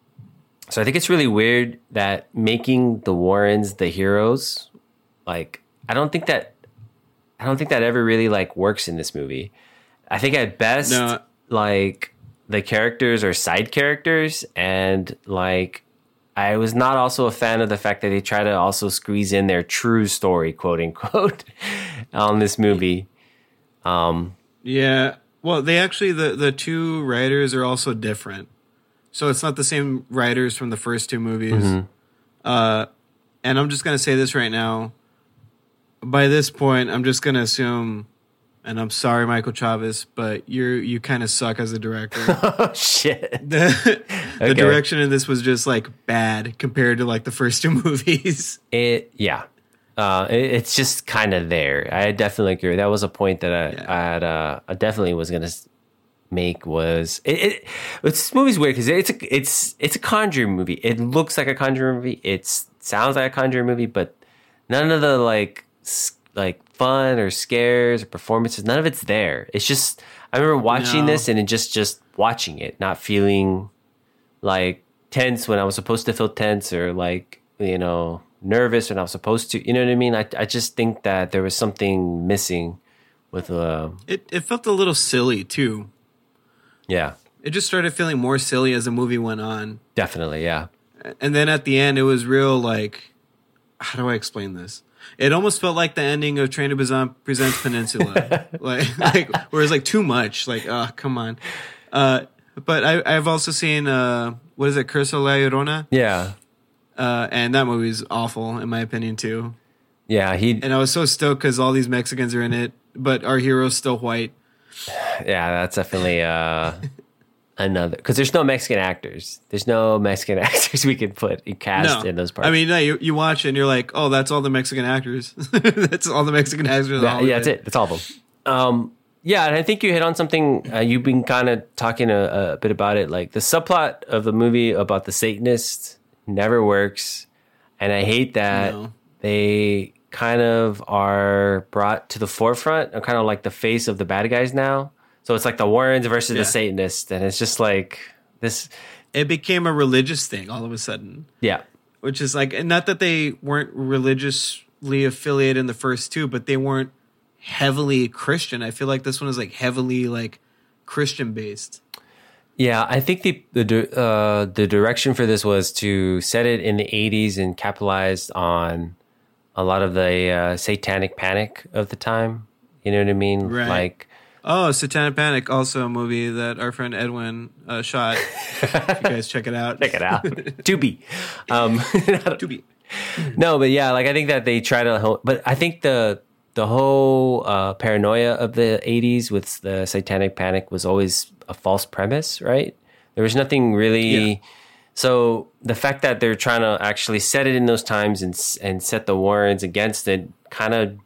So I think it's really weird that making the Warrens the heroes, like I don't think that. I don't think that ever really like works in this movie. I think at best, No. like the characters are side characters, and like I was not also a fan of the fact that they try to also squeeze in their true story, quote unquote, on this movie. Um, Yeah. Well, they actually the the two writers are also different, so it's not the same writers from the first two movies. Mhm. Uh, and I'm just gonna say this right now. By this point, I'm just gonna assume, and I'm sorry, Michael Chavez, but you're you kind of suck as a director. oh shit! the, the Okay. direction in this was just like bad compared to like the first two movies. It yeah, uh, it, it's just kind of there. I definitely agree. That was a point that I Yeah. I, had, uh, I definitely was gonna s- make was it. it it's this movie's weird because it's a it's it's a Conjuring movie. It looks like a Conjuring movie. It sounds like a Conjuring movie, but none of the like s- like fun or scares or performances. None of it's there. It's just I remember watching No. this and it just just watching it, not feeling like tense when I was supposed to feel tense or like, you know, nervous when I was supposed to. You know what I mean? I I just think that there was something missing with uh It it felt a little silly too. yeah, It just started feeling more silly as the movie went on. definitely, yeah. And then at the end, it was real like, how do I explain this? It almost felt like the ending of Train to Busan Presents Peninsula, like, like where it's like too much. Like, oh, come on. Uh, but I, I've also seen uh, what is it, Curse of La Llorona, Yeah. uh, and that movie's awful in my opinion too. Yeah, he And I was so stoked because all these Mexicans are in it, but our hero's still white. yeah, that's definitely uh another because there's no Mexican actors. There's no Mexican actors we could put and cast No, in those parts. I mean, no, you you watch it and you're like, oh, that's all the Mexican actors. That's all the Mexican actors. in That- all of yeah, that's it. That's all of them. Um, yeah, and I think you hit on something. Uh, you've been kind of talking a, a bit about it, like the subplot of the movie about the Satanist never works, and I hate that No. they kind of are brought to the forefront, are kind of like the face of the bad guys now. So it's like the Warrens versus Yeah. the Satanists, and it's just like this. It became a religious thing all of a sudden. Yeah, Which is like, and not that they weren't religiously affiliated in the first two, but they weren't heavily Christian. I feel like this one is like heavily like Christian based. yeah. I think the the di- uh, the direction for this was to set it in the eighties and capitalized on a lot of the uh, satanic panic of the time. You know what I mean? Right. Like, Oh, Satanic Panic, also a movie that our friend Edwin uh, shot. If you guys check it out. check it out. Tubi. Um, Tubi. no, but yeah, like I think that they try to, ho- but I think the the whole uh, paranoia of the eighties with the satanic panic was always a false premise, right? There was nothing really. Yeah. So the fact that they're trying to actually set it in those times and s- and set the Warrens against it kind of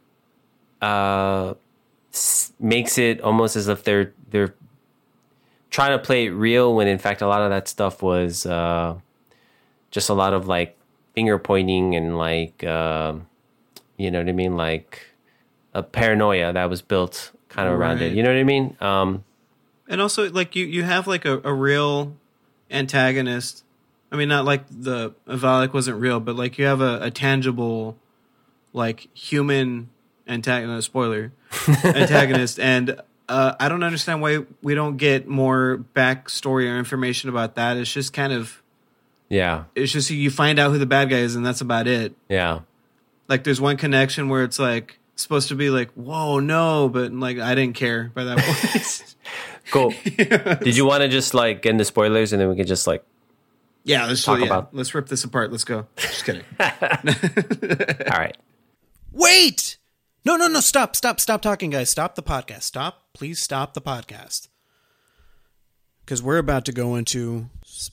uh, s- makes it almost as if they're they're trying to play it real when in fact a lot of that stuff was uh, just a lot of like finger pointing and like um, you know what I mean, like a paranoia that was built kind of around it. Right. You know what I mean? Um, And also, like, you, you have, like, a, a real antagonist. I mean, not like the Valak wasn't real, but, like, you have a, a tangible, like, human antagonist, spoiler, antagonist. And uh, I don't understand why we don't get more backstory or information about that. It's just kind of, Yeah. it's just you find out who the bad guy is, and that's about it. Yeah. Like, there's one connection where it's like supposed to be like, whoa, no, but like I didn't care by that point. Cool. Did you want to just like get into spoilers and then we can just like Yeah, let's Talk yeah, about- let's rip this apart. Let's go. Just kidding. all right. Wait! No, no, no, stop, stop, stop talking, guys. Stop the podcast. Stop. Please stop the podcast. Because we're about to go into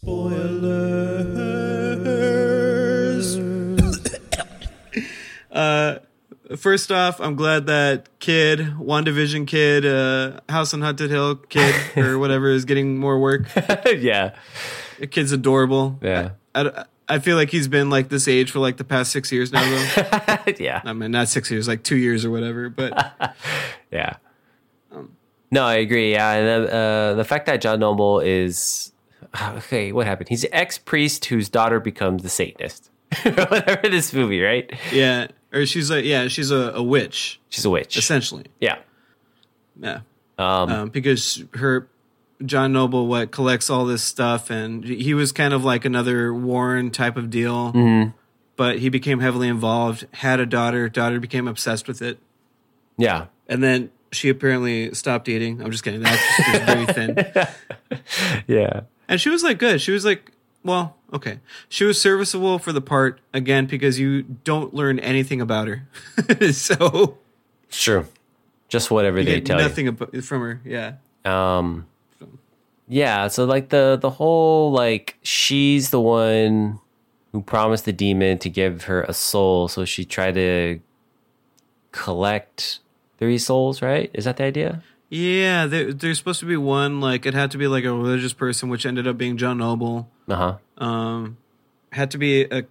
spoilers. Uh, first off, I'm glad that kid, WandaVision kid, uh, House on Haunted Hill kid, or whatever, is getting more work. Yeah. The kid's adorable. Yeah. I, I, I feel like he's been like this age for like the past six years now, though. Yeah. I mean, not six years, like two years or whatever. But Yeah. No, I agree. Yeah, and uh, the fact that John Noble is okay. What happened? He's an ex-priest whose daughter becomes the Satanist. Whatever this movie, right? yeah, or she's a yeah, she's a, a witch She's a witch. essentially. Yeah. Yeah, Um, um, because her John Noble what collects all this stuff, and he was kind of like another Warren type of deal. Mm-hmm. But he became heavily involved. Had a daughter. Daughter became obsessed with it. yeah. And then she apparently stopped eating. I'm just kidding. That's just very thin. Yeah. And she was like good. She was like, well, okay. She was serviceable for the part, again, because you don't learn anything about her. So It's true. Just whatever you they get tell nothing ab- from her. Yeah. you. Um, yeah. So like the the whole like she's the one who promised the demon to give her a soul, so she tried to collect three souls. Right? Is that the idea? Yeah. There, there's supposed to be one, like, it had to be like a religious person, which ended up being John Noble. Uh huh. Um, had to be a.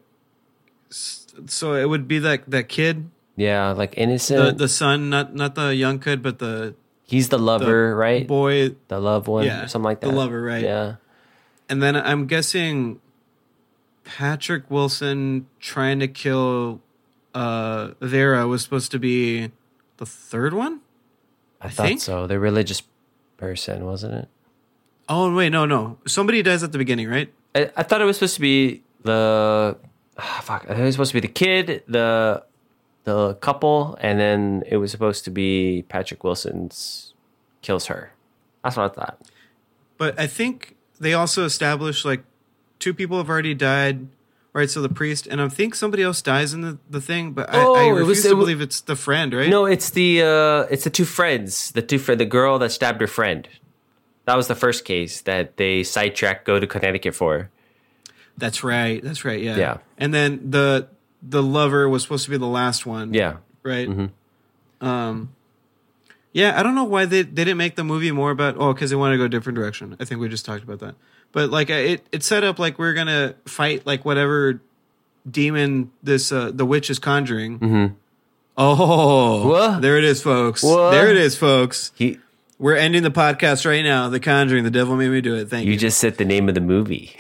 So it would be that, that kid, Yeah, like the, innocent. the son, not not the young kid, but the He's the lover, the right? boy. The loved one, Yeah, or something like that. the lover, right. Yeah. And then I'm guessing Patrick Wilson trying to kill uh, Vera was supposed to be the third one? I, I thought think? so. The religious person, wasn't it? Oh, wait, no, no. Somebody dies at the beginning, right? I, I thought it was supposed to be the ah, fuck. I thought it was supposed to be the kid, the the couple, and then it was supposed to be Patrick Wilson's kills her. That's what I thought. But I think they also established, like, two people have already died, right? So the priest, and I think somebody else dies in the, the thing, but I, Oh, I it refuse was- to it wa- believe it's the friend, right? No, it's the uh, it's the two friends, the two friend, the girl that stabbed her friend. That was the first case that they sidetracked, go to Connecticut for. That's right. That's right. Yeah. Yeah. And then the the lover was supposed to be the last one. Yeah. Right. Um. Yeah, I don't know why they, they didn't make the movie more about oh because they wanted to go a different direction. I think we just talked about that. But like it it set up like we're gonna fight like whatever demon this uh, the witch is conjuring. Mm-hmm. Oh, What? there it is, folks. What? There it is, folks. He, We're ending the podcast right now. The Conjuring. The devil made me do it. Thank you. you just said the name of the movie.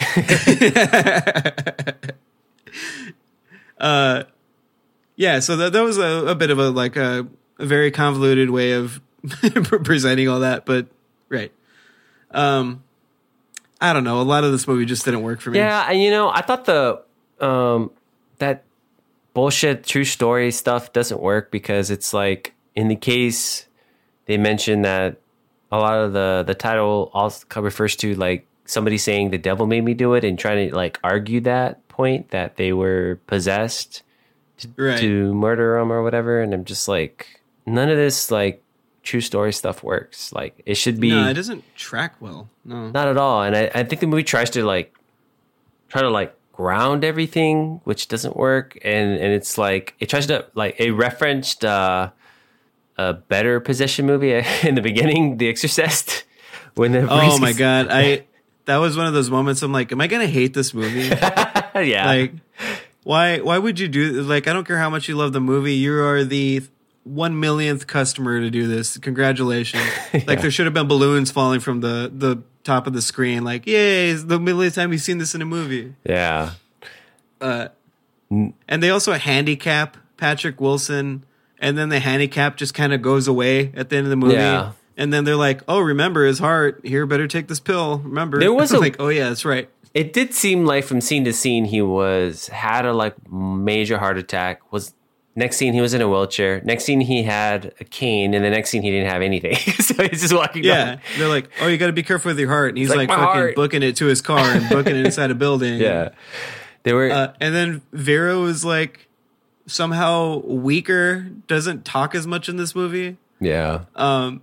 Yeah, so that that was a, a bit of a like a, a very convoluted way of presenting all that, but right. Um, I don't know. A lot of this movie just didn't work for me. Yeah, and you know, I thought the um that bullshit true story stuff doesn't work because it's like in the case they mentioned that a lot of the the title also refers to like somebody saying the devil made me do it and trying to like argue that point that they were possessed to, Right. to murder them or whatever, and I'm just like none of this like true story stuff works. Like it should be No, it doesn't track well. No. not at all. And I, I think the movie tries to like try to like ground everything, which doesn't work. And and it's like it tries to like it referenced uh, a better possession movie in the beginning, The Exorcist. When the Oh priest my is- god. I that was one of those moments I'm like, am I gonna hate this movie? yeah, Like why why would you do like I don't care how much you love the movie, you are the one millionth customer to do this. Congratulations. Like there should have been balloons falling from the, the top of the screen. Like, yay, it's the millionth time you've seen this in a movie. yeah, And they also handicap Patrick Wilson, and then the handicap just kind of goes away at the end of the movie. Yeah. And then they're like, "Oh, remember his heart. Here, better take this pill. Remember." There was a- like, "Oh yeah, that's right." It did seem like from scene to scene he was had a like major heart attack. Was next scene he was in a wheelchair. Next scene he had a cane, and the next scene he didn't have anything. So he's just walking. Yeah, down. they're like, "Oh, you got to be careful with your heart." And he's It's like, like, "My fucking heart." booking it to his car and booking it inside a building. Yeah, they were. Uh, and then Vera was like somehow weaker, doesn't talk as much in this movie. yeah, Um,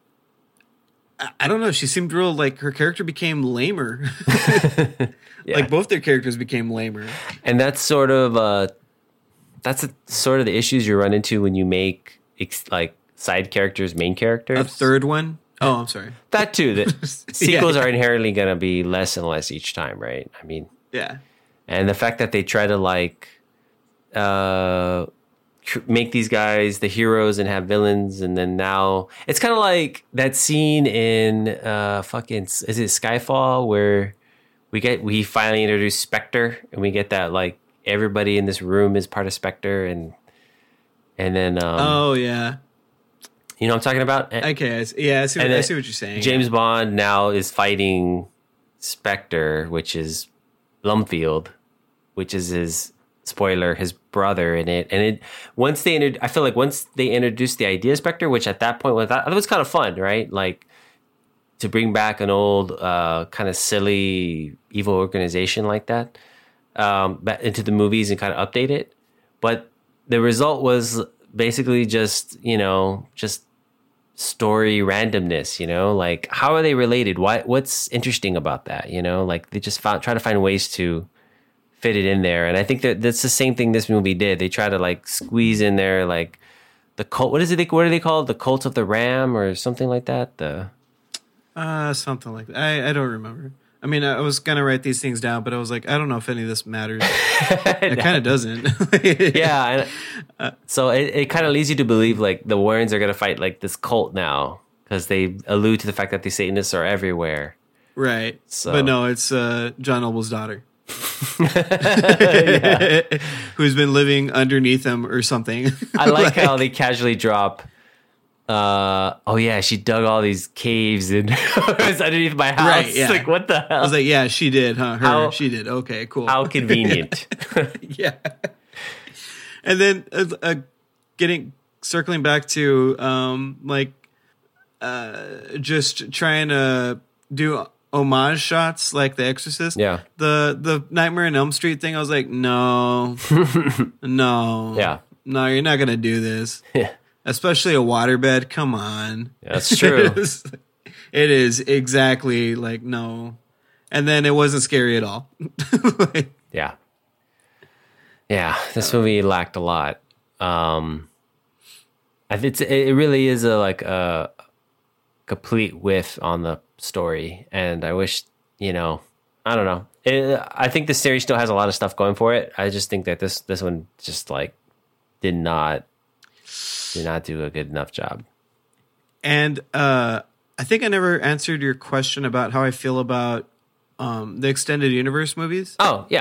I, I don't know. She seemed real like her character became lamer. yeah. Like both their characters became lamer. And that's sort of uh, that's a, sort of the issues you run into when you make ex- like side characters main characters. A third one. Oh, I'm sorry. That too. The sequels Yeah. are inherently going to be less and less each time, right? I mean, Yeah. and the fact that they try to like uh, tr- make these guys the heroes and have villains, and then now it's kind of like that scene in uh, fucking is it Skyfall where we get we finally introduce Spectre, and we get that like everybody in this room is part of Spectre, and and then um, Oh yeah. you know what I'm talking about. Okay. I see, yeah. I see. What, And I then see what you're saying. James Bond now is fighting Spectre, which is Blumfield, which is his spoiler, his brother in it. And it once they inter- I feel like once they introduced the idea of Spectre, which at that point was that was kind of fun, right? Like to bring back an old uh, kind of silly evil organization like that um, back into the movies and kind of update it. But the result was basically just you know just story randomness, you know, like how are they related? Why? What's interesting about that? You know, like they just found, try to find ways to fit it in there, and I think that that's the same thing this movie did. They try to like squeeze in there, like the cult. What is it? What are they called? The Cult of the Ram or something like that. The Uh, something like that. I, I don't remember. I mean, I was gonna write these things down, but I was like, I don't know if any of this matters. It kind of doesn't. yeah, and so it, it kind of leads you to believe like the Warrens are gonna fight like this cult now because they allude to the fact that the Satanists are everywhere. Right. So- But no, it's uh, John Noble's daughter. Yeah. Who's been living underneath him or something. I like how they casually drop. Uh, oh yeah, she dug all these caves and it's underneath my house. Right, yeah. Like what the hell? I was like, yeah, she did, huh? Her, How- she did. Okay, cool. How convenient. Yeah. And then uh, uh, getting circling back to um like uh just trying to do homage shots like The Exorcist. Yeah. The the Nightmare on Elm Street thing, I was like, no. no. Yeah. No, you're not gonna do this. Especially a waterbed. Come on. That's true. It is exactly like no. And then it wasn't scary at all. Like, Yeah. Yeah, this movie lacked a lot. Um, I think it's, it really is a like a complete whiff on the story, and I wish you know I don't know. It, I think the series still has a lot of stuff going for it. I just think that this this one just like did not did not do a good enough job. And uh, I think I never answered your question about how I feel about um, the extended universe movies. Oh yeah,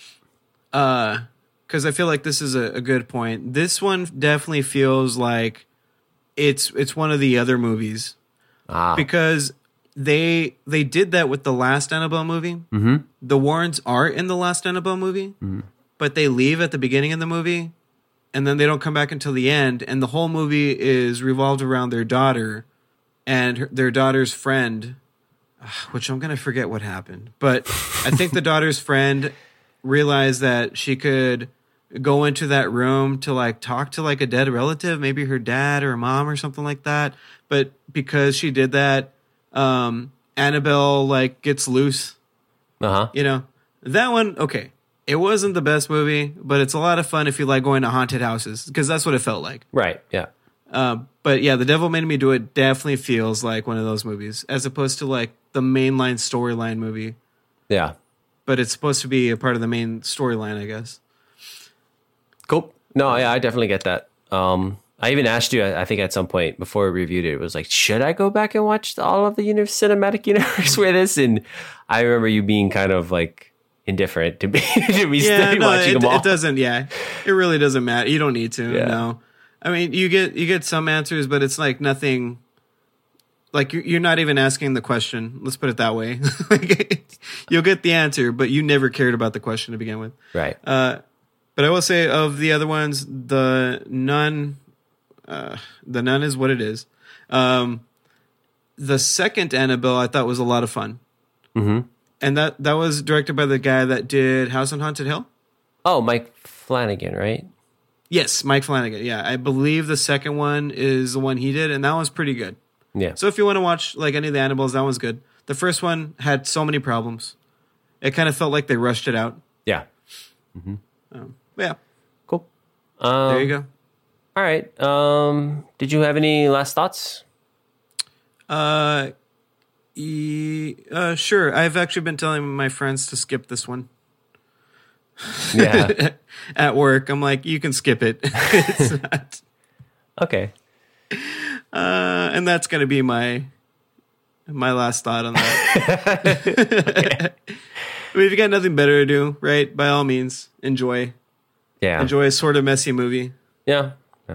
Because I feel like this is a, a good point. This one definitely feels like it's it's one of the other movies ah, because they they did that with the last Annabelle movie. Mm-hmm. The Warrens are in the last Annabelle movie, mm-hmm. but they leave at the beginning of the movie, and then they don't come back until the end. And the whole movie is revolved around their daughter and her, their daughter's friend, which I'm gonna forget what happened. But I think the daughter's friend realized that she could go into that room to like talk to like a dead relative, maybe her dad or mom or something like that. But because she did that, um, Annabelle like gets loose. uh huh. You know, that one, okay. It wasn't the best movie, but it's a lot of fun if you like going to haunted houses because that's what it felt like. Right. Yeah. Uh, but yeah, The Devil Made Me Do It definitely feels like one of those movies as opposed to like the mainline storyline movie. Yeah. But it's supposed to be a part of the main storyline, I guess. Cool. No, yeah, I definitely get that. Um, I even asked you, I think at some point before we reviewed it, it was like, should I go back and watch all of the uni- cinematic universe with this? And I remember you being kind of like indifferent to me, to me Yeah, no, watching it, them all. it doesn't. Yeah, it really doesn't matter. You don't need to. Yeah. No, I mean, you get you get some answers, but it's like nothing. like you're, you're not even asking the question. Let's put it that way. Like, you'll get the answer, but you never cared about the question to begin with. Right. Uh, but I will say of the other ones, the Nun, uh, the Nun is what it is. Um, the second Annabelle I thought was a lot of fun. Mm-hmm. And that, that was directed by the guy that did House on Haunted Hill. Oh, Mike Flanagan, right? Yes, Mike Flanagan. Yeah, I believe the second one is the one he did, and that one's pretty good. Yeah. So if you want to watch like any of the Annabelles, that one's good. The first one had so many problems. It kind of felt like they rushed it out. Yeah. Mm-hmm. Um, yeah. Cool. Um, There you go. All right. Um, did you have any last thoughts? Uh, e- uh, sure. I've actually been telling my friends to skip this one. Yeah. At work, I'm like, you can skip it. It's not. Okay. Uh, and that's going to be my my last thought on that. I mean, if you got nothing better to do, right? By all means, enjoy. Yeah. Enjoy a sort of messy movie. Yeah. yeah.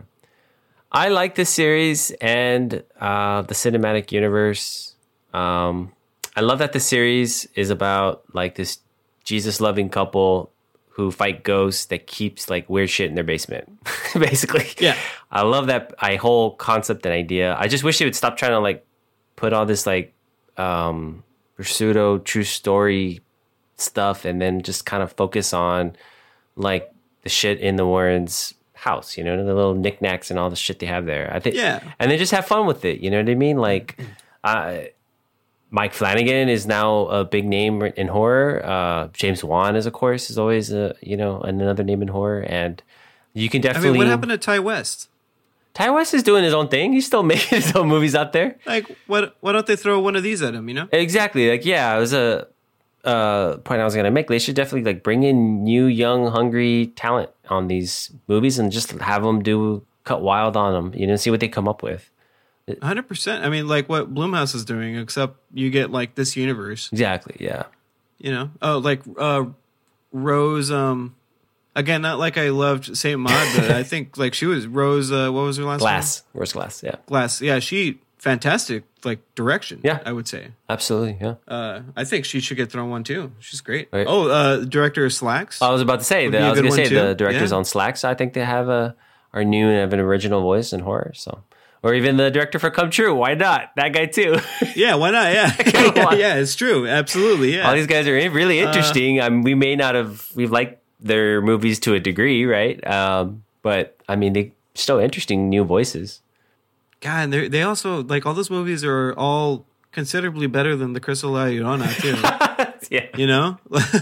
I like this series and uh, the cinematic universe. Um, I love that the series is about like this Jesus-loving couple who fight ghosts that keeps like weird shit in their basement, basically. Yeah. I love that I whole concept and idea. I just wish they would stop trying to like put all this like um, pseudo true story stuff and then just kind of focus on like the shit in the Warrens' house, you know, the little knickknacks and all the shit they have there. I think, Yeah. and then just have fun with it. You know what I mean? Like, uh, Mike Flanagan is now a big name in horror. Uh, James Wan is, of course, is always a, you know, another name in horror. And you can I definitely. mean, what happened to Ty West? Ty West is doing his own thing. He's still making his own movies out there. Like, what? Why don't they throw one of these at him? You know? Exactly. Like, yeah, it was a uh, point I was going to make. They should definitely like bring in new, young, hungry talent on these movies and just have them do cut wild on them. You know, see what they come up with. one hundred percent. I mean, like what Blumhouse is doing, except you get like this universe. Exactly. Yeah. You know? Oh, like uh, Rose. Um, again, not like I loved Saint Maud, but I think like she was Rose. Uh, what was her last Glass. Where's Glass? Yeah. name? Glass. Yeah, she fantastic. Like direction. Yeah. I would say. Absolutely. Yeah. Uh, I think she should get thrown one too. She's great. Right. Oh, uh, director of Slacks. I was about to say Would that. be a I was good going to one, say too. the directors Yeah. on Slacks. I think they have a are new and have an original voice in horror. So, or even the director for Come True. Why not? That guy too. Yeah, why not? Yeah, Come on. yeah, it's true. Absolutely. Yeah. All these guys are really Uh, interesting. I mean, we may not have we've liked their movies to a degree, right? Um, but I mean, they still interesting new voices. God, and they they also like all those movies are all considerably better than the Crystal La Llorona too. Yeah. You know?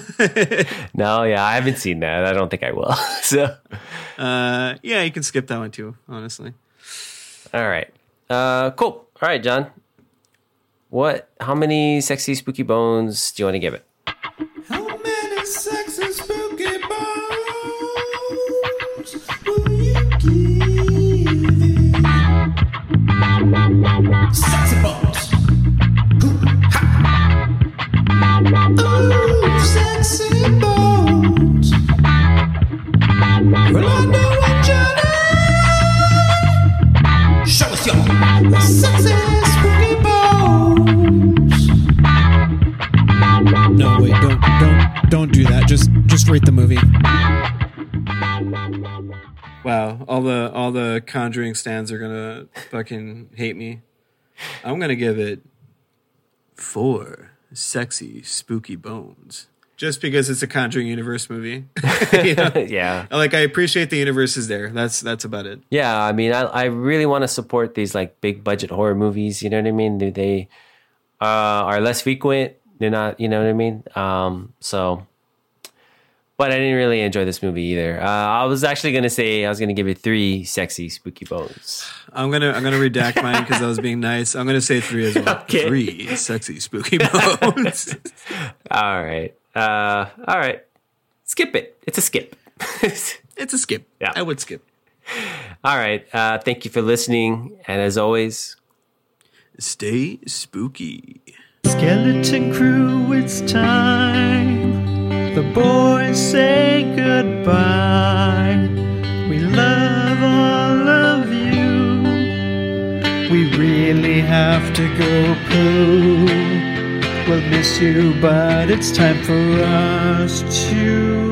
No, yeah, I haven't seen that. I don't think I will. So, uh, yeah, you can skip that one too. Honestly. all right, uh, cool. All right, John. What? How many sexy spooky bones do you want to give it? How many sexy spooky bones will you give it? Sexy bones. Ooh, ha. Ooh, sexy bones. Rolando and Johnny. Show us your sexy spooky bones. No, wait, don't don't don't do that. Just just rate the movie. Wow, all the all the Conjuring stands are gonna fucking hate me. I'm gonna give it four sexy spooky bones, just because it's a Conjuring universe movie. You know? Yeah. Like I appreciate the universe is there. That's that's about it. Yeah, I mean, I, I really want to support these like big budget horror movies. You know what I mean? They, they uh, are less frequent. They're not, you know what I mean? Um, so, but I didn't really enjoy this movie either. Uh, I was actually gonna say I was gonna give it three sexy spooky bones. I'm gonna I'm gonna redact mine because I was being nice. I'm gonna say three as well. Okay. Three sexy spooky bones. All right, uh, all right. Skip it. It's a skip. It's a skip. Yeah. I would skip. All right. Uh, thank you for listening, and as always, Stay spooky. Skeleton Crew, it's time. The boys say goodbye. We love all of you. We really have have to go poo. We'll miss you, but it's time for us to